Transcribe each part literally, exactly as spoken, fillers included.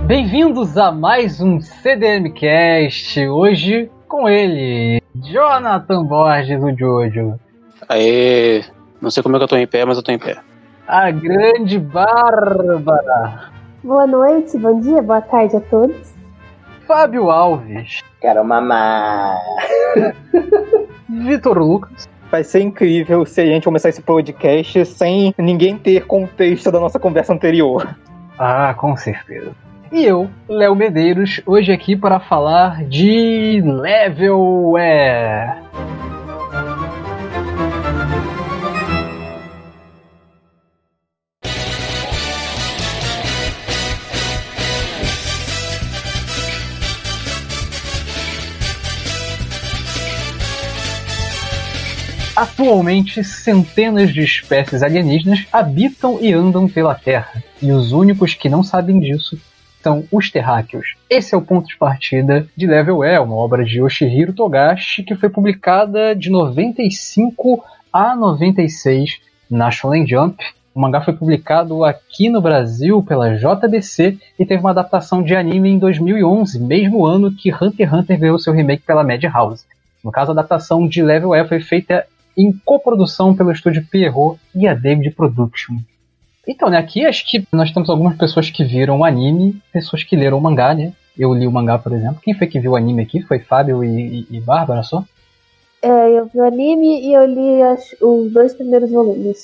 Bem-vindos a mais um C D M Cast, hoje com ele, Jonathan Borges, o Jojo. Aê, não sei como é que eu tô em pé, mas eu tô em pé. A grande Bárbara. Boa noite, bom dia, boa tarde a todos. Fábio Alves. Quero mamar. Vitor Lucas. Vai ser incrível se a gente começar esse podcast sem ninguém ter contexto da nossa conversa anterior. Ah, com certeza. E eu, Léo Medeiros, hoje aqui para falar de Levelware. Atualmente, centenas de espécies alienígenas habitam e andam pela Terra, e os únicos que não sabem disso são os terráqueos. Esse é o ponto de partida de Levelware, uma obra de Yoshihiro Togashi que foi publicada de noventa e cinco a noventa e seis na Shonen Jump. O mangá foi publicado aqui no Brasil pela J B C e teve uma adaptação de anime em dois mil e onze, mesmo ano que Hunter x Hunter ganhou seu remake pela Madhouse. No caso, a adaptação de Levelware foi feita em coprodução pelo estúdio Pierrot e a David Production. Então, né, aqui acho que nós temos algumas pessoas que viram o anime, pessoas que leram o mangá, né? Eu li o mangá, por exemplo. Quem foi que viu o anime aqui? Foi Fábio e, e, e Bárbara só? É, eu vi o anime e eu li as, os dois primeiros volumes.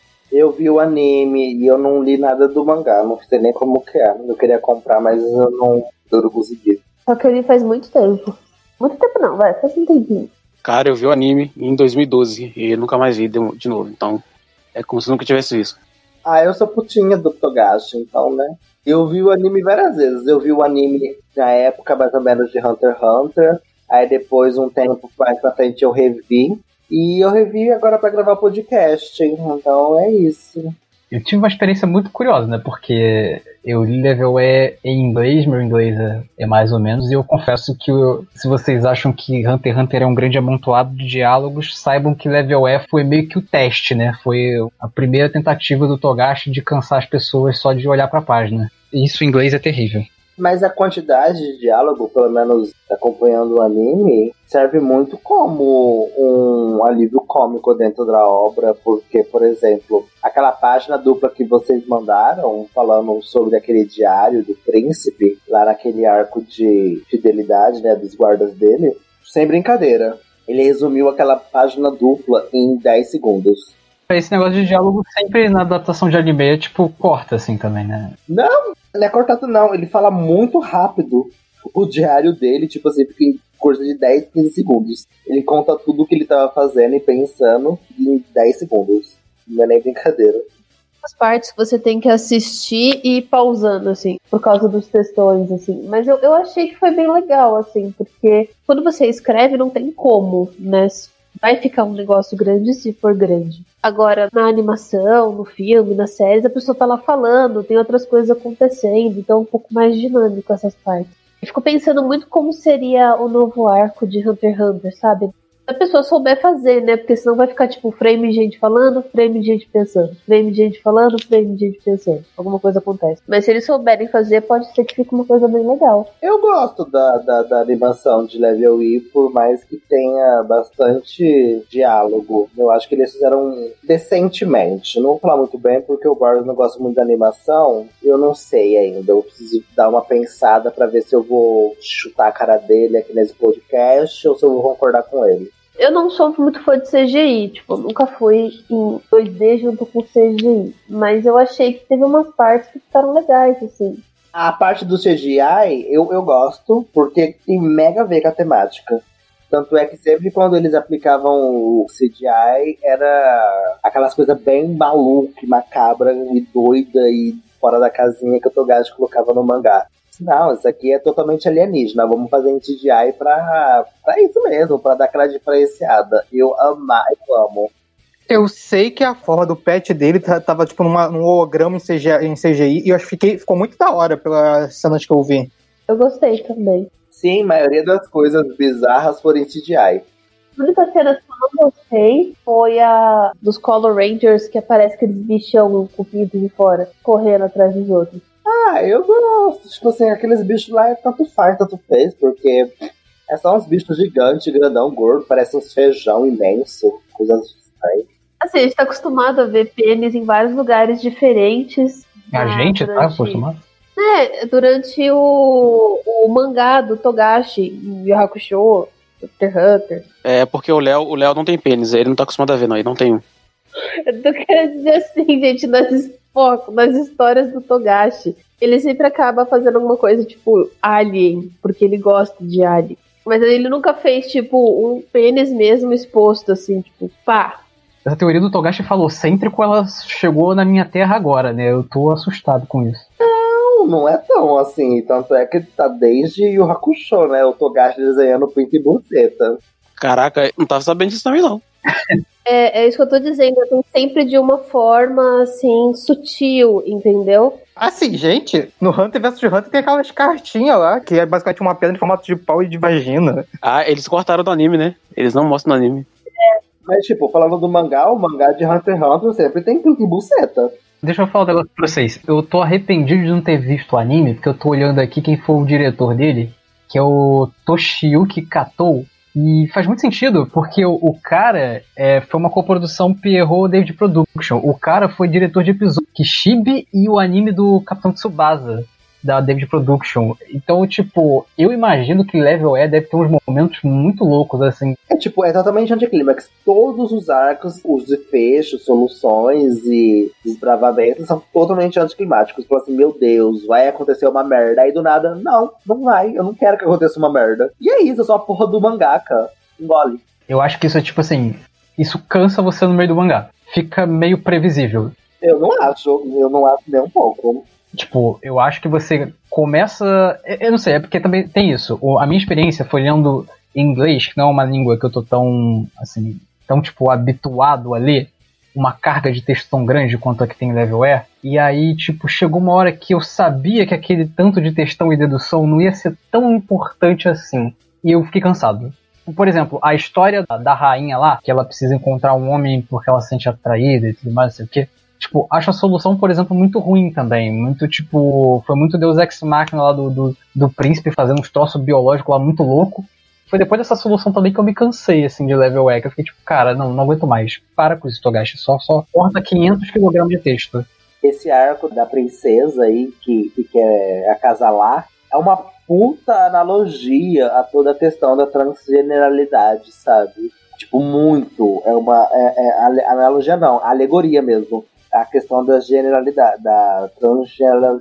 Eu vi o anime e eu não li nada do mangá, não sei nem como que é. Eu queria comprar, mas eu não, eu não consegui. Só que eu li faz muito tempo. Muito tempo não, vai, faz um tempinho. Cara, eu vi o anime em dois mil e doze e nunca mais vi de, de novo, então é como se nunca tivesse visto. Ah, eu sou putinha do Togashi, então, né? Eu vi o anime várias vezes. Eu vi o anime na época, mais ou menos, de Hunter x Hunter. Aí depois, um tempo mais pra frente, eu revi. E eu revi agora pra gravar podcast. Então, é isso. Eu tive uma experiência muito curiosa, né? Porque eu li Levelware em inglês, meu inglês é, é mais ou menos, e eu confesso que eu, se vocês acham que Hunter x Hunter é um grande amontoado de diálogos, saibam que Levelware foi meio que o teste, né? Foi a primeira tentativa do Togashi de cansar as pessoas só de olhar pra página. E isso em inglês é terrível. Mas a quantidade de diálogo, pelo menos acompanhando o anime, serve muito como um alívio cômico dentro da obra, porque, por exemplo, aquela página dupla que vocês mandaram, falando sobre aquele diário do príncipe, lá naquele arco de fidelidade, né, dos guardas dele, sem brincadeira, ele resumiu aquela página dupla em dez segundos. Esse negócio de diálogo sempre na adaptação de anime é tipo, corta assim também, né? Não, não é cortado não, ele fala muito rápido o diário dele, tipo assim, fica em curso de dez, quinze segundos. Ele conta tudo o que ele tava fazendo e pensando em dez segundos. Não é nem brincadeira. As partes que você tem que assistir e ir pausando, assim, por causa dos textões, assim. Mas eu, eu achei que foi bem legal, assim, porque quando você escreve não tem como, né? Vai ficar um negócio grande se for grande. Agora, na animação, no filme, nas séries, a pessoa tá lá falando, tem outras coisas acontecendo, então é um pouco mais dinâmico essas partes. Eu fico pensando muito como seria o novo arco de Hunter x Hunter, sabe? Se a pessoa souber fazer, né? Porque senão vai ficar tipo frame de gente falando, frame de gente pensando, frame de gente falando, frame de gente pensando. Alguma coisa acontece. Mas se eles souberem fazer, pode ser que fique uma coisa bem legal. Eu gosto da, da, da animação de Level E, por mais que tenha bastante diálogo. Eu acho que eles fizeram decentemente. Não vou falar muito bem, porque o Boris não gosta muito da animação. Eu não sei ainda. Eu preciso dar uma pensada pra ver se eu vou chutar a cara dele aqui nesse podcast ou se eu vou concordar com ele. Eu não sou muito fã de C G I, tipo, nunca fui em dois D junto com C G I, mas eu achei que teve umas partes que ficaram legais, assim. A parte do C G I eu, eu gosto, porque tem mega a ver com a temática. Tanto é que sempre quando eles aplicavam o C G I, era aquelas coisas bem maluca, macabra e doida e fora da casinha que o Togashi colocava no mangá. Não, isso aqui é totalmente alienígena. Vamos fazer em C G I pra, pra isso mesmo, pra dar aquela diferenciada. Eu amar, eu amo. Eu sei que a forma do pet dele tava tipo numa, num holograma em C G I, em C G I e eu fiquei, ficou muito da hora pelas cenas que eu vi. Eu gostei também. Sim, a maioria das coisas bizarras foram em C G I. A única cena que eu não gostei foi a dos Color Rangers, que parece que eles bicham o pinto de fora, correndo atrás dos outros. Ah, eu gosto. Tipo assim, aqueles bichos lá é tanto faz, tanto fez, porque é só uns bichos gigantes, grandão, gordo, parece uns feijão imenso, coisas estranhas. Assim, a gente tá acostumado a ver pênis em vários lugares diferentes. A ah, gente durante... tá acostumado? É, durante o, o mangá do Togashi, Yu Hakusho, Hunter x Hunter. É, porque o Léo, o Léo não tem pênis, ele não tá acostumado a ver, não, ele não tem um. Eu tô querendo dizer assim, gente, nas, foco, nas histórias do Togashi, ele sempre acaba fazendo alguma coisa tipo Alien, porque ele gosta de Alien. Mas ele nunca fez, tipo, um pênis mesmo exposto, assim, tipo, pá. Essa teoria do Togashi falou sempre quando ela chegou na minha terra agora, né? Eu tô assustado com isso. Não, não é tão assim. Tanto é que tá desde Yu Hakusho, né? O Togashi desenhando pinto e buceta. Caraca, não tava sabendo disso também, não. É, é isso que eu tô dizendo, tem sempre de uma forma, assim, sutil, entendeu? Assim, gente, no Hunter versus Hunter tem aquelas cartinhas lá, que é basicamente uma pedra em formato de pau e de vagina. Ah, eles cortaram do anime, né? Eles não mostram no anime. Mas, tipo, falando do mangá, o mangá de Hunter x Hunter sempre tem pinto e buceta. Deixa eu falar um negócio pra vocês. Eu tô arrependido de não ter visto o anime, porque eu tô olhando aqui quem foi o diretor dele, que é o Toshiyuki Katou. E faz muito sentido, porque o, o cara é, foi uma coprodução Pierrot David Production. O cara foi diretor de episódio Kishibe e o anime do Capitão Tsubasa, da David Production. Então, tipo, eu imagino que Level E deve ter uns momentos muito loucos, assim. É tipo, é totalmente anticlímax. Todos os arcos, os desfechos, soluções e desbravamentos são totalmente anticlimáticos. Tipo assim, meu Deus, vai acontecer uma merda. Aí do nada, não, não vai. Eu não quero que aconteça uma merda. E é isso, eu sou a porra do mangaka. Engole. Eu acho que isso é tipo assim, isso cansa você no meio do mangá. Fica meio previsível. Eu não acho, eu não acho nem um pouco. Tipo, eu acho que você começa... Eu não sei, é porque também tem isso. A minha experiência foi lendo em inglês, que não é uma língua que eu tô tão, assim, tão, tipo, habituado a ler, uma carga de texto tão grande quanto a que tem em Level E. E aí, tipo, chegou uma hora que eu sabia que aquele tanto de textão e dedução não ia ser tão importante assim. E eu fiquei cansado. Por exemplo, a história da, da rainha lá, que ela precisa encontrar um homem porque ela se sente atraída e tudo mais, não sei o quê. Tipo, acho a solução, por exemplo, muito ruim também. Muito, tipo, foi muito Deus Ex Machina lá do, do, do príncipe fazendo uns troços biológicos lá muito louco. Foi depois dessa solução também que eu me cansei, assim, de Level E. Que eu fiquei tipo, cara, não, não aguento mais. Para com isso, Togashi. Só, só corta quinhentos quilogramas de texto. Esse arco da princesa aí, que, que quer acasalar, é uma puta analogia a toda a questão da transgeneralidade, sabe? Tipo, muito. É uma... É, é, analogia não, alegoria mesmo. A questão da generalidade, da transgeneral,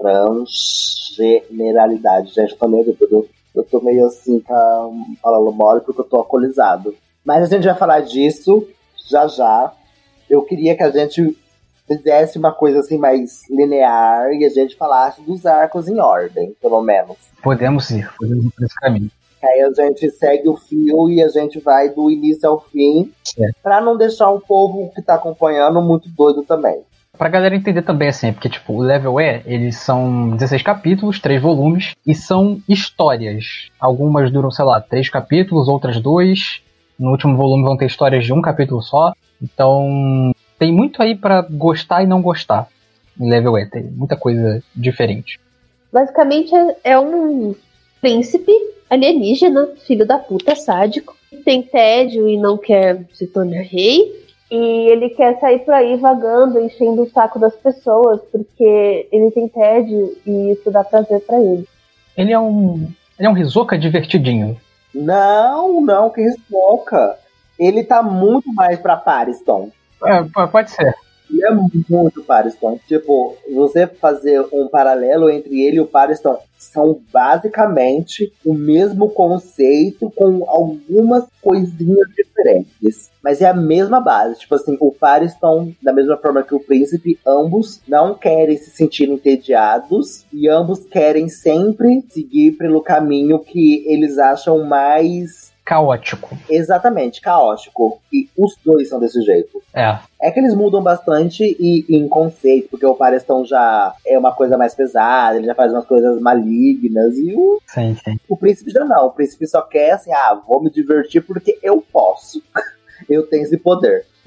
transgeneralidade. Gente, eu tô meio, eu, eu tô meio assim, tá, falando mole porque eu tô alcoolizado. Mas a gente vai falar disso já já. Eu queria que a gente fizesse uma coisa assim mais linear e a gente falasse dos arcos em ordem, pelo menos. Podemos ir, podemos ir por esse caminho. Aí a gente segue o fio e a gente vai do início ao fim, é. Pra não deixar o povo que tá acompanhando muito doido também. Pra galera entender também, assim, porque, tipo, o Level E, eles são dezesseis capítulos, três volumes, e são histórias. Algumas duram, sei lá, três capítulos, outras dois. No último volume vão ter histórias de um capítulo só. Então, tem muito aí pra gostar e não gostar em Level E. Tem muita coisa diferente. Basicamente, é um príncipe alienígena, filho da puta, sádico, tem tédio e não quer se tornar rei, e ele quer sair por aí vagando, enchendo o saco das pessoas, porque ele tem tédio e isso dá prazer pra ele. Ele é um ele é um Hisoka divertidinho. Não, não, que Hisoka. Ele tá muito mais pra Pariston. É, pode ser. Ele é muito Pariston. Tipo, você fazer um paralelo entre ele e o Pariston são basicamente o mesmo conceito com algumas coisinhas diferentes. Mas é a mesma base. Tipo assim, o Pariston, da mesma forma que o príncipe, ambos não querem se sentir entediados e ambos querem sempre seguir pelo caminho que eles acham mais... caótico. Exatamente, caótico. E os dois são desse jeito. É. É que eles mudam bastante e, e em conceito, porque o Pariston já é uma coisa mais pesada, ele já faz umas coisas malignas, e o, sim, sim. o príncipe já não. O príncipe só quer assim, ah, vou me divertir porque eu posso. Eu tenho esse poder.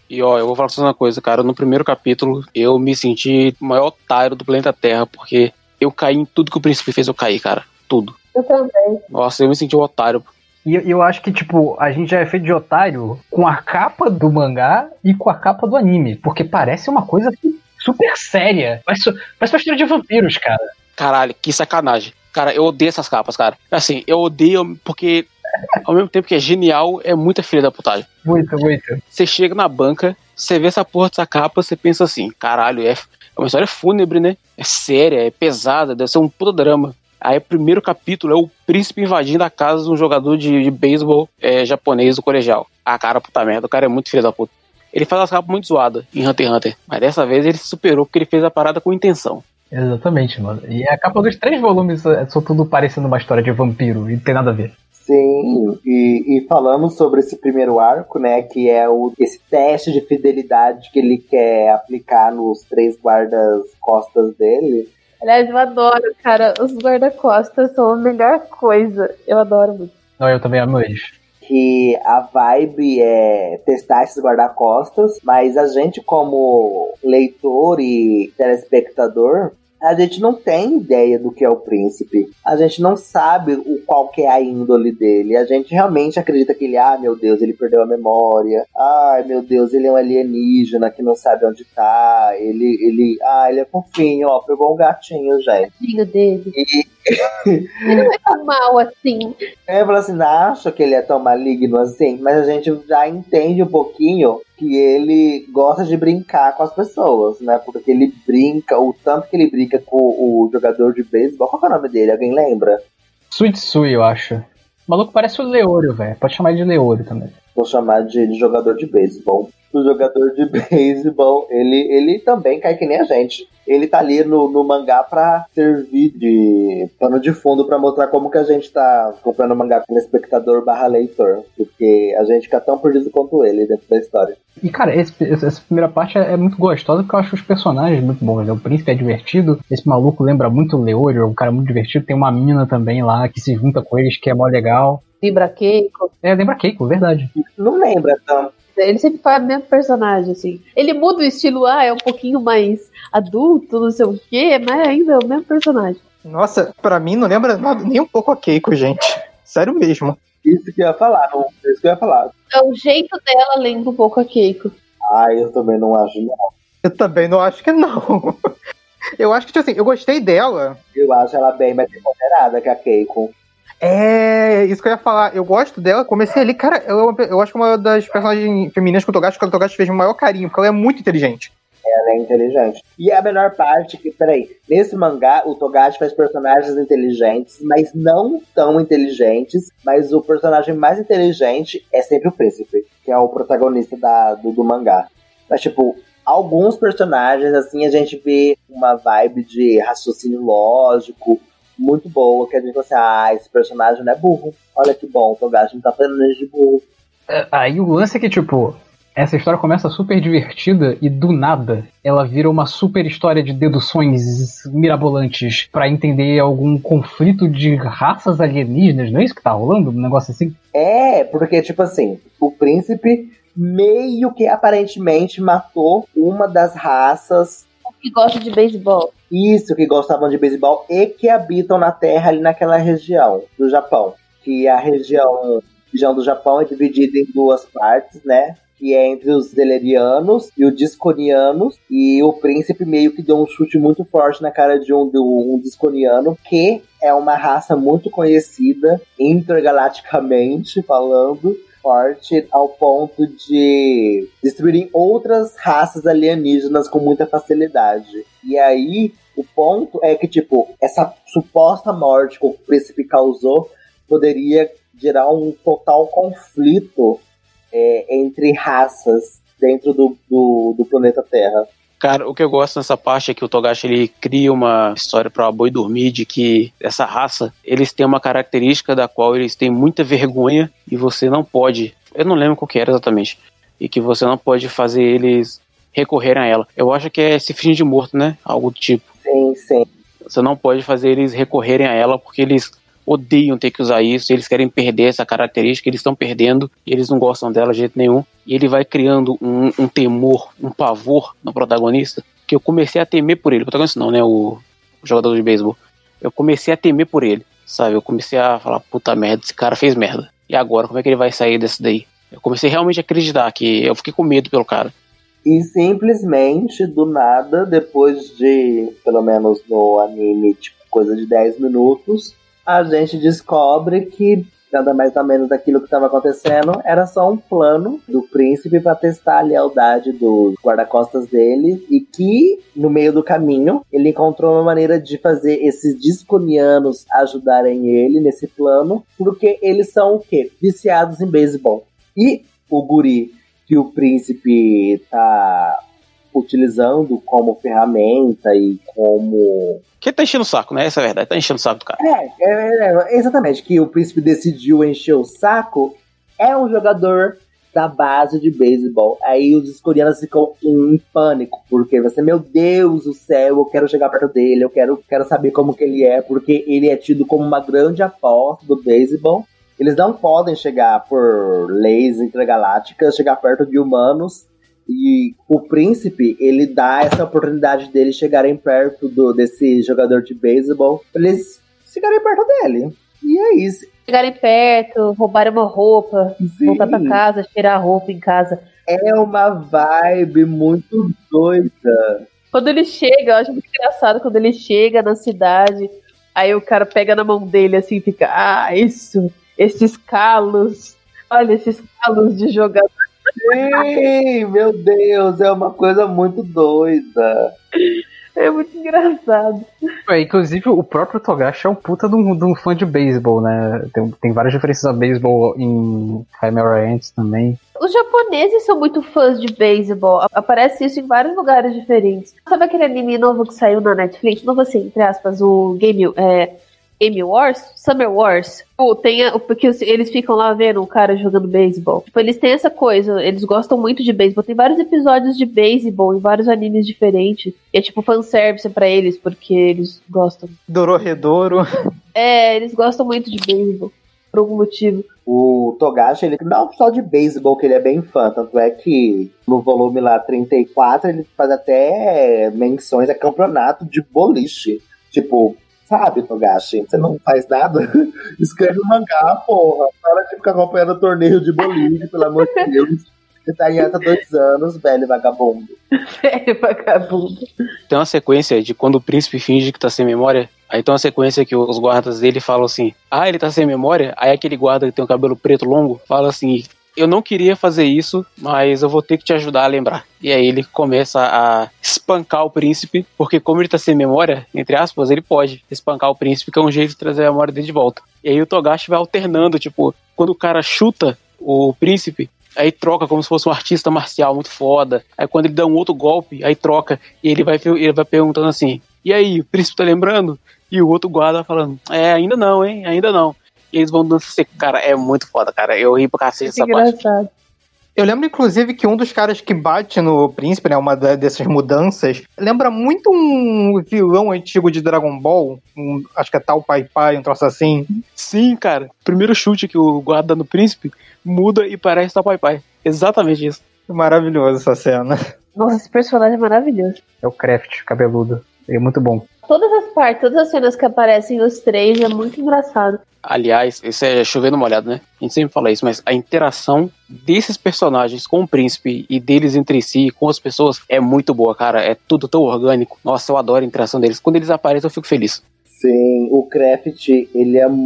E ó, eu vou falar pra vocês uma coisa, cara. No primeiro capítulo, eu me senti o maior otário do planeta Terra, porque eu caí em tudo que o príncipe fez eu cair, cara. Tudo. Eu também. Nossa, eu me senti um otário. E eu acho que, tipo, a gente já é feito de otário com a capa do mangá e com a capa do anime. Porque parece uma coisa super séria. Parece, parece uma história de vampiros, cara. Caralho, que sacanagem. Cara, eu odeio essas capas, cara. Assim, eu odeio porque, ao mesmo tempo que é genial, é muita filha da putagem. Muito, muito. Você chega na banca, você vê essa porra dessa capa, você pensa assim, caralho, é, é uma história fúnebre, né? É séria, é pesada, deve ser um puta drama. Aí o primeiro capítulo é o príncipe invadindo a casa de um jogador de, de beisebol é, japonês do colegial. Ah, cara, puta merda, o cara é muito filho da puta. Ele faz as capas muito zoadas em Hunter x Hunter, mas dessa vez ele se superou porque ele fez a parada com intenção. Exatamente, mano. E a capa dos três volumes são tudo parecendo uma história de vampiro, e não tem nada a ver. Sim, e, e falando sobre esse primeiro arco, né, que é o, esse teste de fidelidade que ele quer aplicar nos três guardas-costas dele. Aliás, eu adoro, cara. Os guarda-costas são a melhor coisa. Eu adoro muito. Não, eu também amo eles. Que a vibe é testar esses guarda-costas, mas a gente, como leitor e telespectador, a gente não tem ideia do que é o príncipe. A gente não sabe o qual que é a índole dele. A gente realmente acredita que ele, ah, meu Deus, ele perdeu a memória. Ai, meu Deus, ele é um alienígena que não sabe onde tá. Ele, ele, ah, ele é fofinho, ó, pegou um gatinho, gente. Tadinho dele. E... Ele não é tão mal assim. Eu falo assim, não acho que ele é tão maligno assim, mas a gente já entende um pouquinho que ele gosta de brincar com as pessoas, né? Porque ele brinca, o tanto que ele brinca com o jogador de beisebol. Qual que é o nome dele? Alguém lembra? Suitsui, eu acho. O maluco parece o Leorio, velho. Pode chamar ele de Leorio também. Vou chamar de, de jogador de beisebol. O jogador de beisebol, ele, ele também cai que nem a gente. Ele tá ali no, no mangá pra servir de pano de fundo pra mostrar como que a gente tá comprando mangá como espectador barra leitor. Porque a gente fica tão perdido quanto ele dentro da história. E, cara, esse, essa primeira parte é, é muito gostosa porque eu acho os personagens muito bons, né? O príncipe é divertido, esse maluco lembra muito o Leorio, é um cara muito divertido. Tem uma mina também lá que se junta com eles, que é mó legal. Lembra Keiko? É, lembra Keiko, verdade. Não lembra tanto. Ele sempre faz o mesmo personagem, assim. Ele muda o estilo, ah, é um pouquinho mais adulto, não sei o quê, mas ainda é o mesmo personagem. Nossa, pra mim não lembra nada, nem um pouco a Keiko, gente. Sério mesmo. Isso que eu ia falar, não, isso que eu ia falar. O jeito dela lembra um pouco a Keiko. Ah, eu também não acho, não. Eu também não acho que não. Eu acho que, tipo assim, eu gostei dela. Eu acho ela bem mais empoderada que a Keiko. É, isso que eu ia falar. Eu gosto dela. Comecei ali, cara, eu, eu acho que uma das personagens femininas que o Togashi, que o Togashi fez o maior carinho, porque ela é muito inteligente. Ela é inteligente. E a melhor parte que, peraí, nesse mangá, o Togashi faz personagens inteligentes, mas não tão inteligentes, mas o personagem mais inteligente é sempre o príncipe, que é o protagonista da, do, do mangá. Mas, tipo, alguns personagens, assim, a gente vê uma vibe de raciocínio lógico, muito boa, que a gente fala assim, ah, esse personagem não é burro. Olha que bom, o Togashi não tá fazendo ele de burro. É, aí o lance é que, tipo, essa história começa super divertida e do nada ela vira uma super história de deduções mirabolantes pra entender algum conflito de raças alienígenas, não é isso que tá rolando? Um negócio assim? É, porque, tipo assim, o príncipe meio que aparentemente matou uma das raças que gosta de beisebol. Isso, que gostavam de beisebol e que habitam na Terra ali naquela região do Japão. Que a região, a região do Japão é dividida em duas partes, né? Que é entre os Zelerianos e os Disconianos. E o príncipe meio que deu um chute muito forte na cara de um, de um Disconiano, que é uma raça muito conhecida intergalaticamente falando, forte ao ponto de destruírem outras raças alienígenas com muita facilidade. E aí, o ponto é que, tipo, essa suposta morte que o príncipe causou poderia gerar um total conflito é, entre raças dentro do, do, do planeta Terra. Cara, o que eu gosto nessa parte é que o Togashi ele cria uma história para boi dormir de que essa raça, eles têm uma característica da qual eles têm muita vergonha e você não pode, eu não lembro qual que era exatamente, e que você não pode fazer eles recorrerem a ela. Eu acho que é se fingir de morto, né? Algo do tipo. Sim, sim. Você não pode fazer eles recorrerem a ela porque eles odeiam ter que usar isso, eles querem perder essa característica, eles estão perdendo, e eles não gostam dela de jeito nenhum, e ele vai criando um, um temor, um pavor no protagonista, que eu comecei a temer por ele, o protagonista não, né, o, o jogador de beisebol, eu comecei a temer por ele, sabe, eu comecei a falar, puta merda, esse cara fez merda, e agora, como é que ele vai sair desse daí? Eu comecei realmente a acreditar, que eu fiquei com medo pelo cara. E simplesmente, do nada, depois de, pelo menos no anime, tipo, coisa de dez minutos, a gente descobre que nada mais ou menos daquilo que estava acontecendo era só um plano do príncipe para testar a lealdade dos guarda-costas dele, e que, no meio do caminho, ele encontrou uma maneira de fazer esses disconianos ajudarem ele nesse plano, porque eles são o quê? Viciados em beisebol. E o guri que o príncipe tá utilizando como ferramenta e como... Que ele tá enchendo o saco, né? Essa é a verdade, tá enchendo o saco do cara. É, é, é, exatamente, que o príncipe decidiu encher o saco, é um jogador da base de beisebol. Aí os coreanos ficam em pânico, porque você, meu Deus do céu, eu quero chegar perto dele, eu quero, quero saber como que ele é, porque ele é tido como uma grande aposta do beisebol. Eles não podem chegar por leis intergalácticas, chegar perto de humanos. E o príncipe, ele dá essa oportunidade deles chegarem perto do, desse jogador de beisebol, pra eles chegarem perto dele. E é isso. Chegarem perto, roubarem uma roupa, Sim. voltar pra casa, tirar a roupa em casa. É uma vibe muito doida. Quando ele chega, eu acho muito engraçado quando ele chega na cidade, aí o cara pega na mão dele assim e fica, ah, isso, esses calos, olha esses calos de jogador. Sim, meu Deus, é uma coisa muito doida. É muito engraçado. É, inclusive, o próprio Togashi é um puta de um, de um fã de beisebol, né? Tem, tem várias referências a beisebol em Chimera Ants também. Os japoneses são muito fãs de beisebol. Aparece isso em vários lugares diferentes. Sabe aquele anime novo que saiu na Netflix? Novo assim, entre aspas, o Game... É... Game Wars? Summer Wars? Pô, tem a, porque eles ficam lá vendo o cara jogando beisebol. Tipo, eles têm essa coisa, eles gostam muito de beisebol. Tem vários episódios de beisebol em vários animes diferentes. E é tipo fanservice pra eles, porque eles gostam. Dororedoro. É, eles gostam muito de beisebol, por algum motivo. O Togashi, ele não só de beisebol que ele é bem fã, tanto é que no volume lá trinta e quatro ele faz até menções a campeonato de boliche. Tipo... Sabe, Togashi, você não faz nada? Escreve um mangá, porra. Para de ficar acompanhando o torneio de boliche, pelo amor de Deus. Você tá em há dois anos, velho vagabundo. Velho vagabundo. Tem uma sequência de quando o príncipe finge que tá sem memória. Aí tem uma sequência que os guardas dele falam assim, ah, ele tá sem memória? Aí aquele guarda que tem o cabelo preto longo fala assim, eu não queria fazer isso, mas eu vou ter que te ajudar a lembrar. E aí ele começa a espancar o príncipe, porque como ele tá sem memória, entre aspas, ele pode espancar o príncipe, que é um jeito de trazer a memória dele de volta. E aí o Togashi vai alternando, tipo, quando o cara chuta o príncipe, aí troca como se fosse um artista marcial muito foda. Aí quando ele dá um outro golpe, aí troca, e ele vai, ele vai perguntando assim, e aí, o príncipe tá lembrando? E o outro guarda falando, é, ainda não, hein, ainda não. E eles vão dando seco. Cara, é muito foda, cara. Eu ri pra cacete essa engraçado. parte. Eu lembro, inclusive, que um dos caras que bate no príncipe, né, uma da, dessas mudanças, lembra muito um vilão antigo de Dragon Ball, um, acho que é Tal Pai Pai, um troço assim. Sim, cara. Primeiro chute que o guarda dá no príncipe, muda e parece Tal Pai Pai. Exatamente isso. Maravilhoso essa cena. Nossa, esse personagem é maravilhoso. É o Kraft, cabeludo. Ele é muito bom. Todas as partes, todas as cenas que aparecem os três é muito engraçado. Aliás, isso é chovendo molhado, né? A gente sempre fala isso, mas a interação desses personagens com o príncipe e deles entre si, com as pessoas, é muito boa, cara. É tudo tão orgânico. Nossa, eu adoro a interação deles. Quando eles aparecem, eu fico feliz. Sim, o Kraft, ele é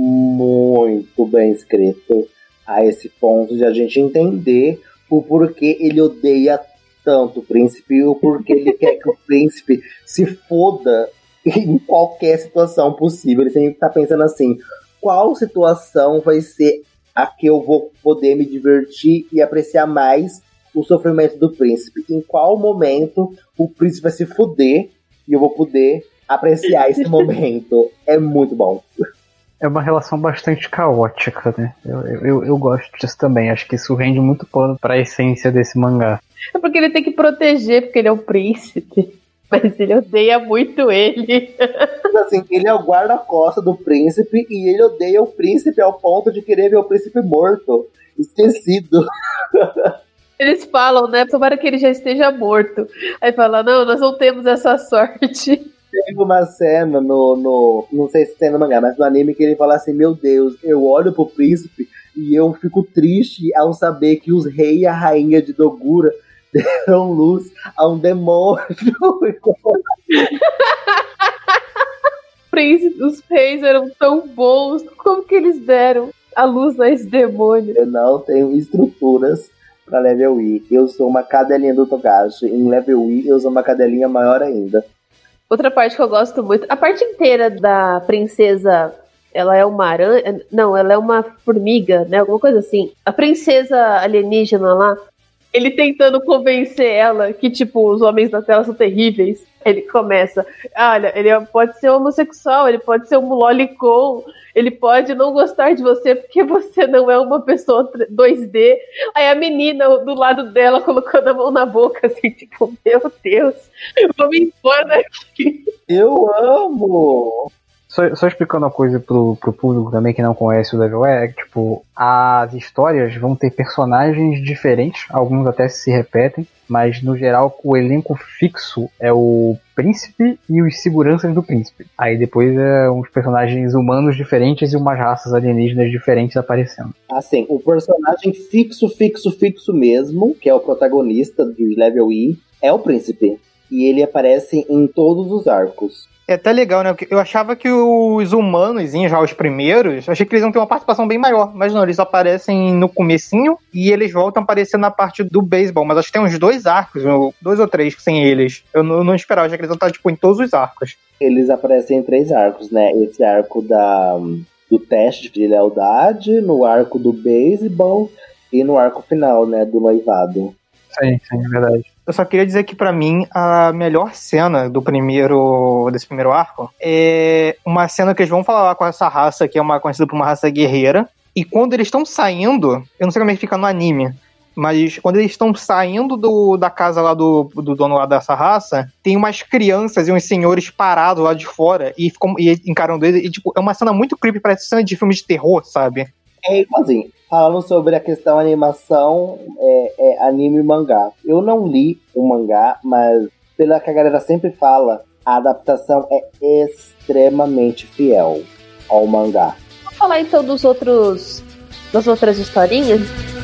muito bem escrito a esse ponto de a gente entender o porquê ele odeia tanto o príncipe e o porquê ele quer que o príncipe se foda em qualquer situação possível. Ele sempre tá pensando assim, qual situação vai ser a que eu vou poder me divertir e apreciar mais o sofrimento do príncipe? Em qual momento o príncipe vai se fuder e eu vou poder apreciar esse momento? É muito bom. É uma relação bastante caótica, né? Eu, eu, eu gosto disso também. Acho que isso rende muito pano pra essência desse mangá. É porque ele tem que proteger, porque ele é o príncipe. Mas ele odeia muito ele. Assim, ele é o guarda-costa do príncipe e ele odeia o príncipe ao ponto de querer ver o príncipe morto, esquecido. Eles falam, né? Tomara que ele já esteja morto. Aí fala, não, nós não temos essa sorte. Tem uma cena no, no... Não sei se tem no mangá, mas no anime que ele fala assim, meu Deus, eu olho pro príncipe e eu fico triste ao saber que os reis e a rainha de Dogura deram luz a um demônio. Príncipe, os reis eram tão bons. Como que eles deram a luz a esse demônio? Eu não tenho estruturas pra level I. Eu sou uma cadelinha do Togashi. Em level I, eu sou uma cadelinha maior ainda. Outra parte que eu gosto muito, a parte inteira da princesa, ela é uma aranha, não, ela é uma formiga, né, alguma coisa assim. A princesa alienígena lá, ele tentando convencer ela que, tipo, os homens da Terra são terríveis. Ele começa, olha, ele pode ser homossexual, ele pode ser um lolicon, ele pode não gostar de você porque você não é uma pessoa dois D. Aí a menina do lado dela colocando a mão na boca, assim, tipo, meu Deus, vou me embora daqui. Eu amo! Só, só explicando uma coisa pro, pro público também que não conhece o Level E, é que, tipo, as histórias vão ter personagens diferentes, alguns até se repetem, mas no geral o elenco fixo é o príncipe e os seguranças do príncipe. Aí depois é uns personagens humanos diferentes e umas raças alienígenas diferentes aparecendo. Assim, o personagem fixo, fixo, fixo mesmo, que é o protagonista do Level I, é o príncipe. E ele aparece em todos os arcos. É até legal, né? Eu achava que os humanos, já os primeiros, eu achei que eles iam ter uma participação bem maior. Mas não, eles aparecem no comecinho e eles voltam a aparecer na parte do beisebol. Mas acho que tem uns dois arcos, dois ou três sem eles. Eu não, eu não esperava, achei que eles iam estar tipo, em todos os arcos. Eles aparecem em três arcos, né? Esse arco da, do teste de lealdade, no arco do beisebol e no arco final, né? Do noivado. Sim, sim, é verdade. Eu só queria dizer que pra mim a melhor cena do primeiro desse primeiro arco é uma cena que eles vão falar com essa raça que é uma conhecida por uma raça guerreira, e quando eles estão saindo, eu não sei como é que fica no anime, mas quando eles estão saindo do, da casa lá do, do dono lá dessa raça, tem umas crianças e uns senhores parados lá de fora e ficam e encarando eles, e tipo, é uma cena muito creepy, parece cena de filme de terror, sabe? É igualzinho. Falando sobre a questão animação, é, é, anime e mangá. Eu não li o mangá, mas pela que a galera sempre fala, a adaptação é extremamente fiel ao mangá. Vamos falar então dos outros, das outras historinhas?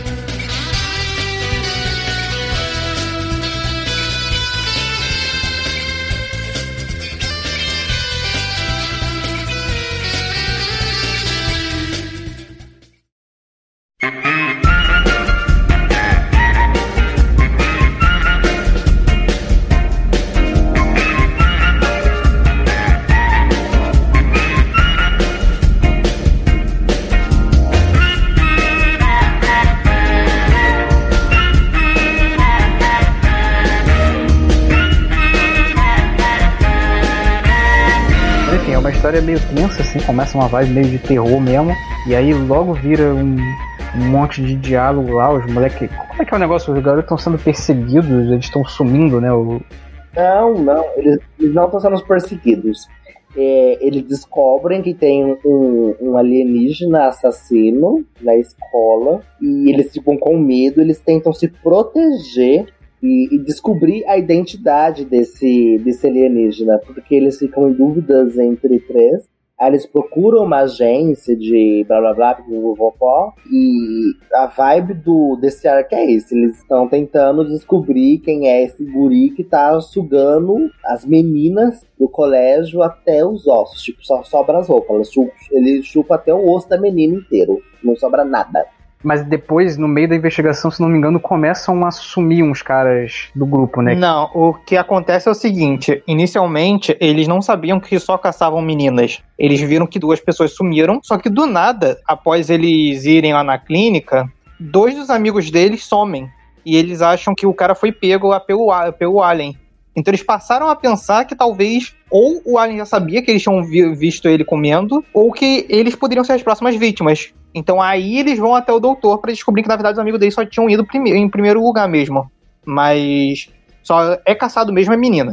É meio tensa, assim, começa uma vibe meio de terror mesmo, e aí logo vira um, um monte de diálogo lá, os moleques. Como é que é o negócio? Os garotos estão sendo perseguidos, eles estão sumindo, né? O... Não, não, eles, eles não estão sendo perseguidos. É, eles descobrem que tem um, um alienígena assassino na escola, e eles ficam com medo, eles tentam se proteger e, e descobrir a identidade desse, desse alienígena, porque eles ficam em dúvidas entre três. Aí eles procuram uma agência de blá blá blá, vovó, e a vibe do, desse arco é isso. Eles estão tentando descobrir quem é esse guri que tá sugando as meninas do colégio até os ossos. Tipo, só sobra as roupas. Ele chupa até o osso da menina inteiro. Não sobra nada. Mas depois, no meio da investigação, se não me engano, começam a sumir uns caras do grupo, né? Não, o que acontece é o seguinte. Inicialmente, eles não sabiam que só caçavam meninas. Eles viram que duas pessoas sumiram, só que do nada, após eles irem lá na clínica, dois dos amigos deles somem. E eles acham que o cara foi pego lá pelo, pelo alien. Então eles passaram a pensar que talvez ou o alien já sabia que eles tinham vi- visto ele comendo, ou que eles poderiam ser as próximas vítimas. Então aí eles vão até o doutor pra descobrir que na verdade os amigos deles só tinham ido prime- em primeiro lugar mesmo. Mas só é caçado mesmo é meninas.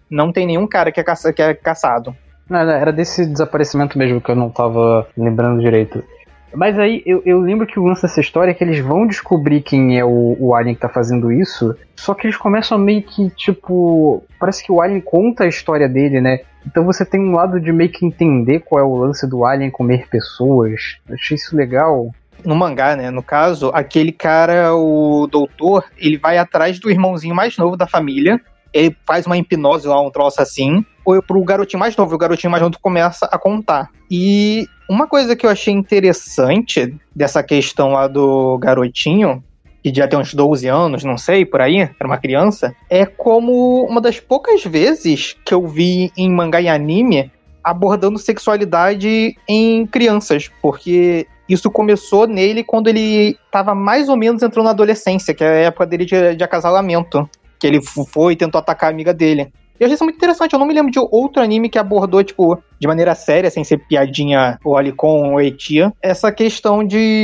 não tem nenhum cara que é, caça, que é caçado. Não, era desse desaparecimento mesmo que eu não tava lembrando direito. Mas aí eu, eu lembro que o lance dessa história é que eles vão descobrir quem é o, o alien que tá fazendo isso, só que eles começam a meio que, tipo, parece que o alien conta a história dele, né? Então você tem um lado de meio que entender qual é o lance do alien comer pessoas. Eu achei isso legal. No mangá, né, no caso, aquele cara, o doutor, ele vai atrás do irmãozinho mais novo da família, ele faz uma hipnose lá, um troço assim, ou pro garotinho mais novo, o garotinho mais novo começa a contar. E uma coisa que eu achei interessante dessa questão lá do garotinho, que já tem uns doze anos, não sei, por aí, era uma criança, é como uma das poucas vezes que eu vi em mangá e anime abordando sexualidade em crianças, porque isso começou nele quando ele estava mais ou menos entrando na adolescência, que é a época dele de, de acasalamento, que ele foi e tentou atacar a amiga dele. E eu achei isso muito interessante, eu não me lembro de outro anime que abordou, tipo, de maneira séria, sem ser piadinha ou Alicon ou Etia, essa questão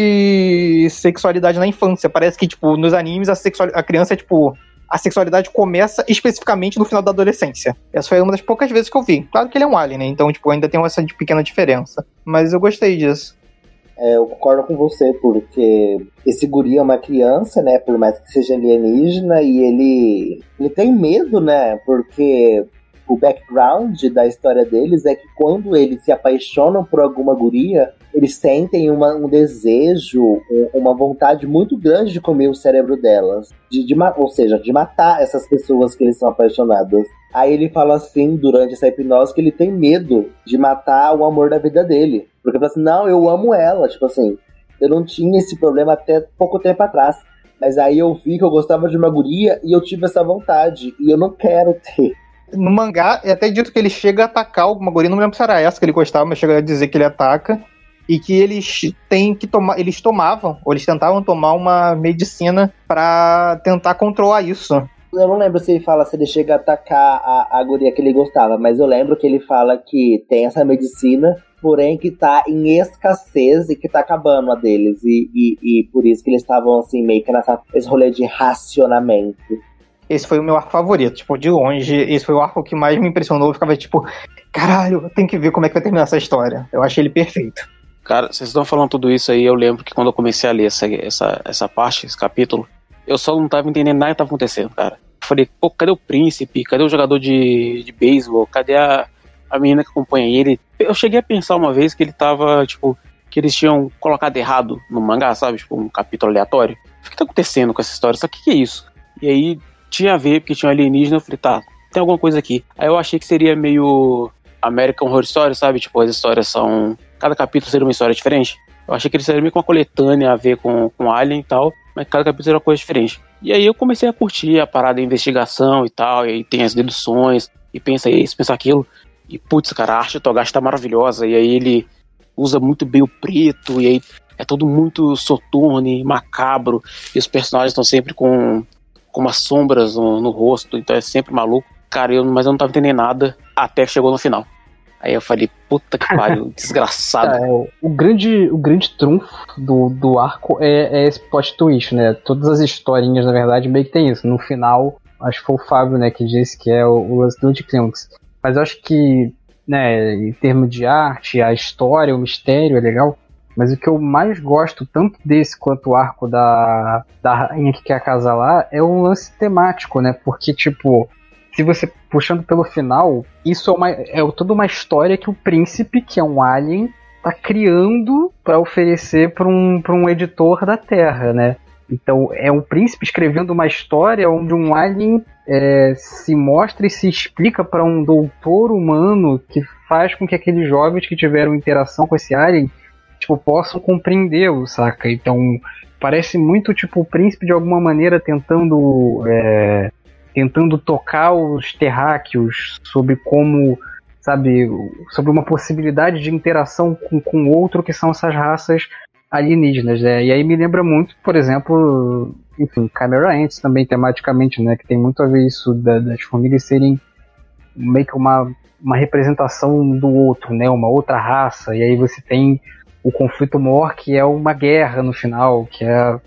de sexualidade na infância. Parece que, tipo, nos animes a, sexual... a criança é, tipo, a sexualidade começa especificamente no final da adolescência. Essa foi uma das poucas vezes que eu vi. Claro que ele é um alien, né? Então, tipo, ainda tem essa pequena diferença. Mas eu gostei disso. É, eu concordo com você, porque esse guri é uma criança, né, por mais que seja alienígena, e ele, ele tem medo, né, porque o background da história deles é que quando eles se apaixonam por alguma guria, eles sentem uma, um desejo, uma vontade muito grande de comer o cérebro delas, de, de, ou seja, de matar essas pessoas que eles são apaixonados. Aí ele fala assim, durante essa hipnose, que ele tem medo de matar o amor da vida dele. Porque ele fala assim, não, eu amo ela. Tipo assim, eu não tinha esse problema até pouco tempo atrás. Mas aí eu vi que eu gostava de uma guria e eu tive essa vontade. E eu não quero ter. No mangá, é até dito que ele chega a atacar alguma guria, não me lembro se era essa que ele gostava, mas chega a dizer que ele ataca. E que eles têm que tomar, eles tomavam, ou eles tentavam tomar uma medicina pra tentar controlar isso. Eu não lembro se ele fala se ele chega a atacar a, a guria que ele gostava, mas eu lembro que ele fala que tem essa medicina, porém que tá em escassez e que tá acabando a deles. E, e, e por isso que eles estavam assim, meio que nessa, esse rolê de racionamento. Esse foi o meu arco favorito, tipo, de longe, esse foi o arco que mais me impressionou. Eu ficava tipo, caralho, eu tenho que ver como é que vai terminar essa história. Eu achei ele perfeito. Cara, vocês estão falando tudo isso aí, eu lembro que quando eu comecei a ler essa, essa, essa parte, esse capítulo, eu só não tava entendendo nada que tava acontecendo, cara. Eu falei, pô, cadê o príncipe? Cadê o jogador de, de beisebol? Cadê a, a menina que acompanha ele? Eu cheguei a pensar uma vez que ele tava, tipo, que eles tinham colocado errado no mangá, sabe? Tipo, um capítulo aleatório. O que tá acontecendo com essa história? Só que que é isso? E aí, tinha a ver, porque tinha um alienígena, eu falei, tá, tem alguma coisa aqui. Aí eu achei que seria meio American Horror Story, sabe? Tipo, as histórias são... Cada capítulo seria uma história diferente. Eu achei que ele seria meio com uma coletânea a ver com, com Alien e tal, mas cada capítulo era uma coisa diferente. E aí eu comecei a curtir a parada de investigação e tal, e aí tem as deduções, e pensa isso, pensa aquilo. E putz, cara, a arte do Togashi tá maravilhosa, e aí ele usa muito bem o preto, e aí é tudo muito soturno e macabro, e os personagens estão sempre com, com umas sombras no, no rosto, então é sempre maluco. Cara, eu, mas eu não tava entendendo nada até que chegou no final. Aí eu falei, puta que pariu, desgraçado. É, o, grande, o grande trunfo do, do arco é, é esse plot twist, né? Todas as historinhas, na verdade, meio que tem isso. No final, acho que foi o Fábio, né, que disse que é o, o lance do anticlímax. Mas eu acho que, né, em termos de arte, a história, o mistério é legal. Mas o que eu mais gosto, tanto desse quanto o arco da, da rainha que quer acasalar, é o lance temático, né? Porque, tipo... Se você, puxando pelo final, isso é, uma, é toda uma história que o príncipe, que é um alien, tá criando para oferecer para um, pra um editor da Terra, né? Então, é o príncipe escrevendo uma história onde um alien é, se mostra e se explica para um doutor humano que faz com que aqueles jovens que tiveram interação com esse alien, tipo, possam compreendê-lo, saca? Então, parece muito, tipo, o príncipe de alguma maneira tentando... É, tentando tocar os terráqueos sobre como, sabe, sobre uma possibilidade de interação com, com outro que são essas raças alienígenas, né? E aí me lembra muito, por exemplo, enfim, Chimera Ants também tematicamente, né? Que tem muito a ver isso da, das formigas serem meio que uma, uma representação do outro, né? Uma outra raça, e aí você tem o conflito maior, que é uma guerra no final, que é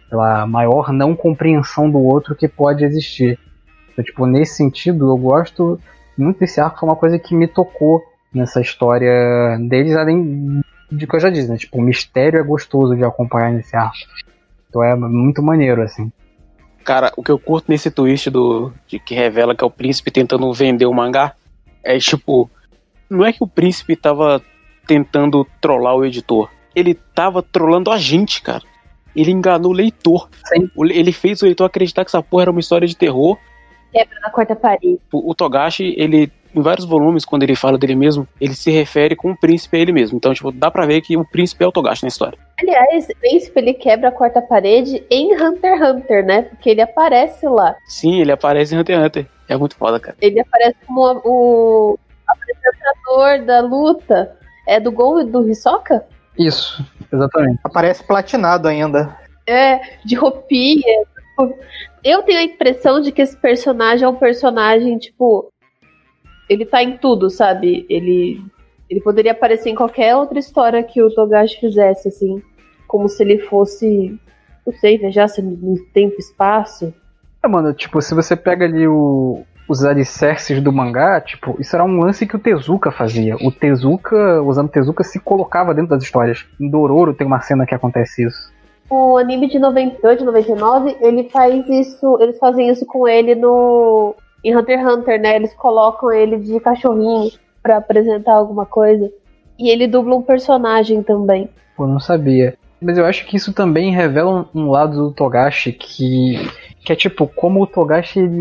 a maior não compreensão do outro que pode existir. Então, tipo, nesse sentido, eu gosto muito desse arco foi uma coisa que me tocou nessa história deles, além de que eu já disse, né? Tipo, o mistério é gostoso de acompanhar nesse arco. Então é muito maneiro, assim. Cara, o que eu curto nesse twist do, de que revela que é o príncipe tentando vender o mangá é tipo, não é que o príncipe tava tentando trollar o editor, ele tava trollando a gente, cara. Ele enganou o leitor. Sim. Ele fez o leitor acreditar que essa porra era uma história de terror. Quebra na quarta parede. O, o Togashi, ele, em vários volumes, quando ele fala dele mesmo, ele se refere com o príncipe a ele mesmo. Então, tipo, dá pra ver que o príncipe é o Togashi na história. Aliás, o príncipe, ele quebra a quarta parede em Hunter x Hunter, né? Porque ele aparece lá. Sim, ele aparece em Hunter x Hunter. É muito foda, cara. Ele aparece como a- o apresentador da luta. É do Gon e do Hisoka? Isso, exatamente. Aparece platinado ainda. É, de roupinha. Eu tenho a impressão de que esse personagem é um personagem, tipo... Ele tá em tudo, sabe? Ele, ele poderia aparecer em qualquer outra história que o Togashi fizesse, assim. Como se ele fosse... Não sei, viajasse no tempo e espaço. É, mano, tipo, se você pega ali o, os alicerces do mangá, tipo, isso era um lance que o Tezuka fazia. O Tezuka, usando Tezuka, se colocava dentro das histórias. Em Dororo tem uma cena que acontece isso. O anime de noventa e oito, noventa e nove, ele faz isso, eles fazem isso com ele no em Hunter x Hunter, né? Eles colocam ele de cachorrinho pra apresentar alguma coisa. E ele dubla um personagem também. Pô, não sabia. Mas eu acho que isso também revela um, um lado do Togashi que, que é tipo, como o Togashi ele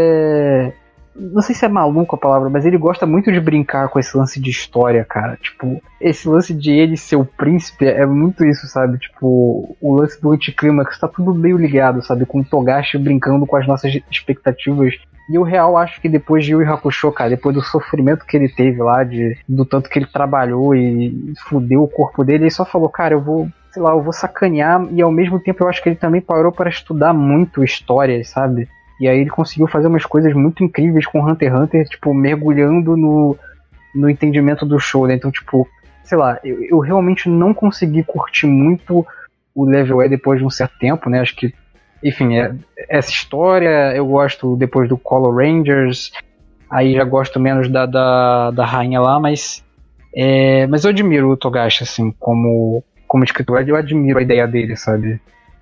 é... Não sei se é maluco a palavra, mas ele gosta muito de brincar com esse lance de história, cara. Tipo, esse lance de ele ser o príncipe é muito isso, sabe? Tipo, o lance do anticlímax tá tudo meio ligado, sabe? Com o Togashi brincando com as nossas expectativas. E eu real acho que depois de Yu Yu Hakusho, cara, depois do sofrimento que ele teve lá, de, do tanto que ele trabalhou e fudeu o corpo dele, ele só falou, cara, eu vou, sei lá, eu vou sacanear. E ao mesmo tempo eu acho que ele também parou para estudar muito histórias, sabe? E aí ele conseguiu fazer umas coisas muito incríveis com Hunter x Hunter, tipo, mergulhando no, no entendimento do show, né? Então, tipo, sei lá, eu, eu realmente não consegui curtir muito o Level E depois de um certo tempo, né? Acho que, enfim, é, essa história eu gosto depois do Color Rangers, aí já gosto menos da, da, da rainha lá, mas, é, mas eu admiro o Togashi, assim, como, como escritor, eu admiro a ideia dele, sabe?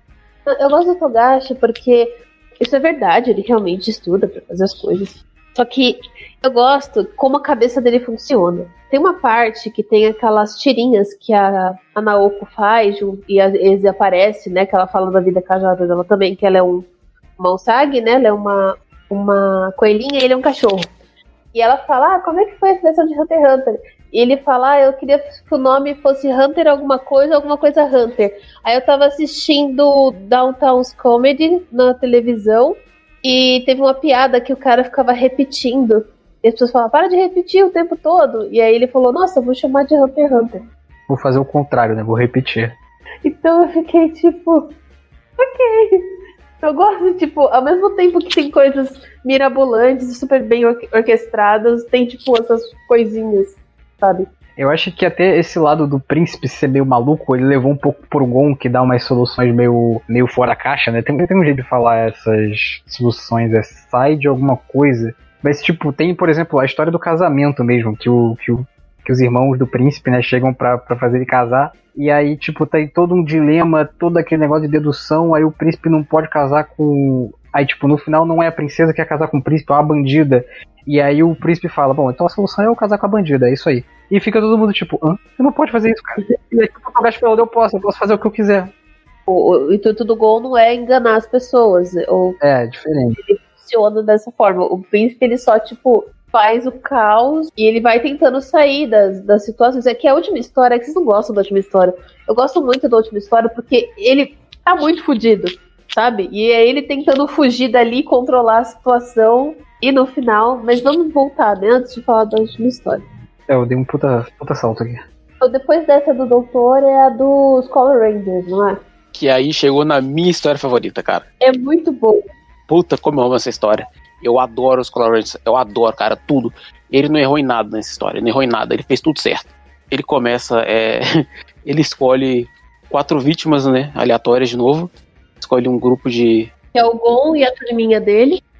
Eu gosto do Togashi porque isso é verdade, ele realmente estuda pra fazer as coisas. Só que eu gosto como a cabeça dele funciona. Tem uma parte que tem aquelas tirinhas que a, a Naoko faz e às vezes aparece, né? Que ela fala da vida casada dela também, que ela é um, uma Usagi, né? Ela é uma, uma coelhinha e ele é um cachorro. E ela fala, ah, como é que foi a seleção de Hunter x Hunter? E ele fala, ah, eu queria que o nome fosse Hunter alguma coisa, alguma coisa Hunter. Aí eu tava assistindo Downtown's Comedy na televisão e teve uma piada que o cara ficava repetindo. E as pessoas falavam, para de repetir o tempo todo. E aí ele falou, nossa, eu vou chamar de Hunter x Hunter. Vou fazer o contrário, né? Vou repetir. Então eu fiquei tipo, ok. Eu gosto, tipo, ao mesmo tempo que tem coisas mirabolantes e super bem or- orquestradas, tem, tipo, essas coisinhas, sabe? Eu acho que até esse lado do príncipe ser meio maluco, ele levou um pouco pro Gon, que dá umas soluções meio, meio fora da caixa, né? Tem, tem um jeito de falar essas soluções, é side alguma coisa. Mas, tipo, tem, por exemplo, a história do casamento mesmo, que, o, que, o, que os irmãos do príncipe, né, chegam pra, pra fazer ele casar. E aí, tipo, tem todo um dilema, todo aquele negócio de dedução, aí o príncipe não pode casar com... Aí, tipo, no final não é a princesa que quer casar com o príncipe, é uma bandida. E aí o príncipe fala, bom, então a solução é eu casar com a bandida, é isso aí. E fica todo mundo tipo, hã? Você não pode fazer isso, cara. E aí o Togashi falou, eu posso, eu posso fazer o que eu quiser. O, o intuito do Gon não é enganar as pessoas, ou É, diferente. ele funciona dessa forma. O príncipe, ele só, tipo, faz o caos e ele vai tentando sair das, das situações. É que a última história, é que vocês não gostam da última história. Eu gosto muito da última história porque ele tá muito fudido, sabe? E é ele tentando fugir dali, controlar a situação e no final... Mas vamos voltar, né? Antes de falar da última história. É, eu dei um puta, puta salto aqui. Então, depois dessa do Doutor é a dos Color Rangers, não é? Que aí chegou na minha história favorita, cara. É muito bom. Puta, como eu amo essa história. Eu adoro os Color Rangers, eu adoro, cara, tudo. Ele não errou em nada nessa história, ele não errou em nada, ele fez tudo certo. Ele começa, é... ele escolhe quatro vítimas, né, aleatórias de novo. Escolhe um grupo de... Que é o Gon e a turminha dele.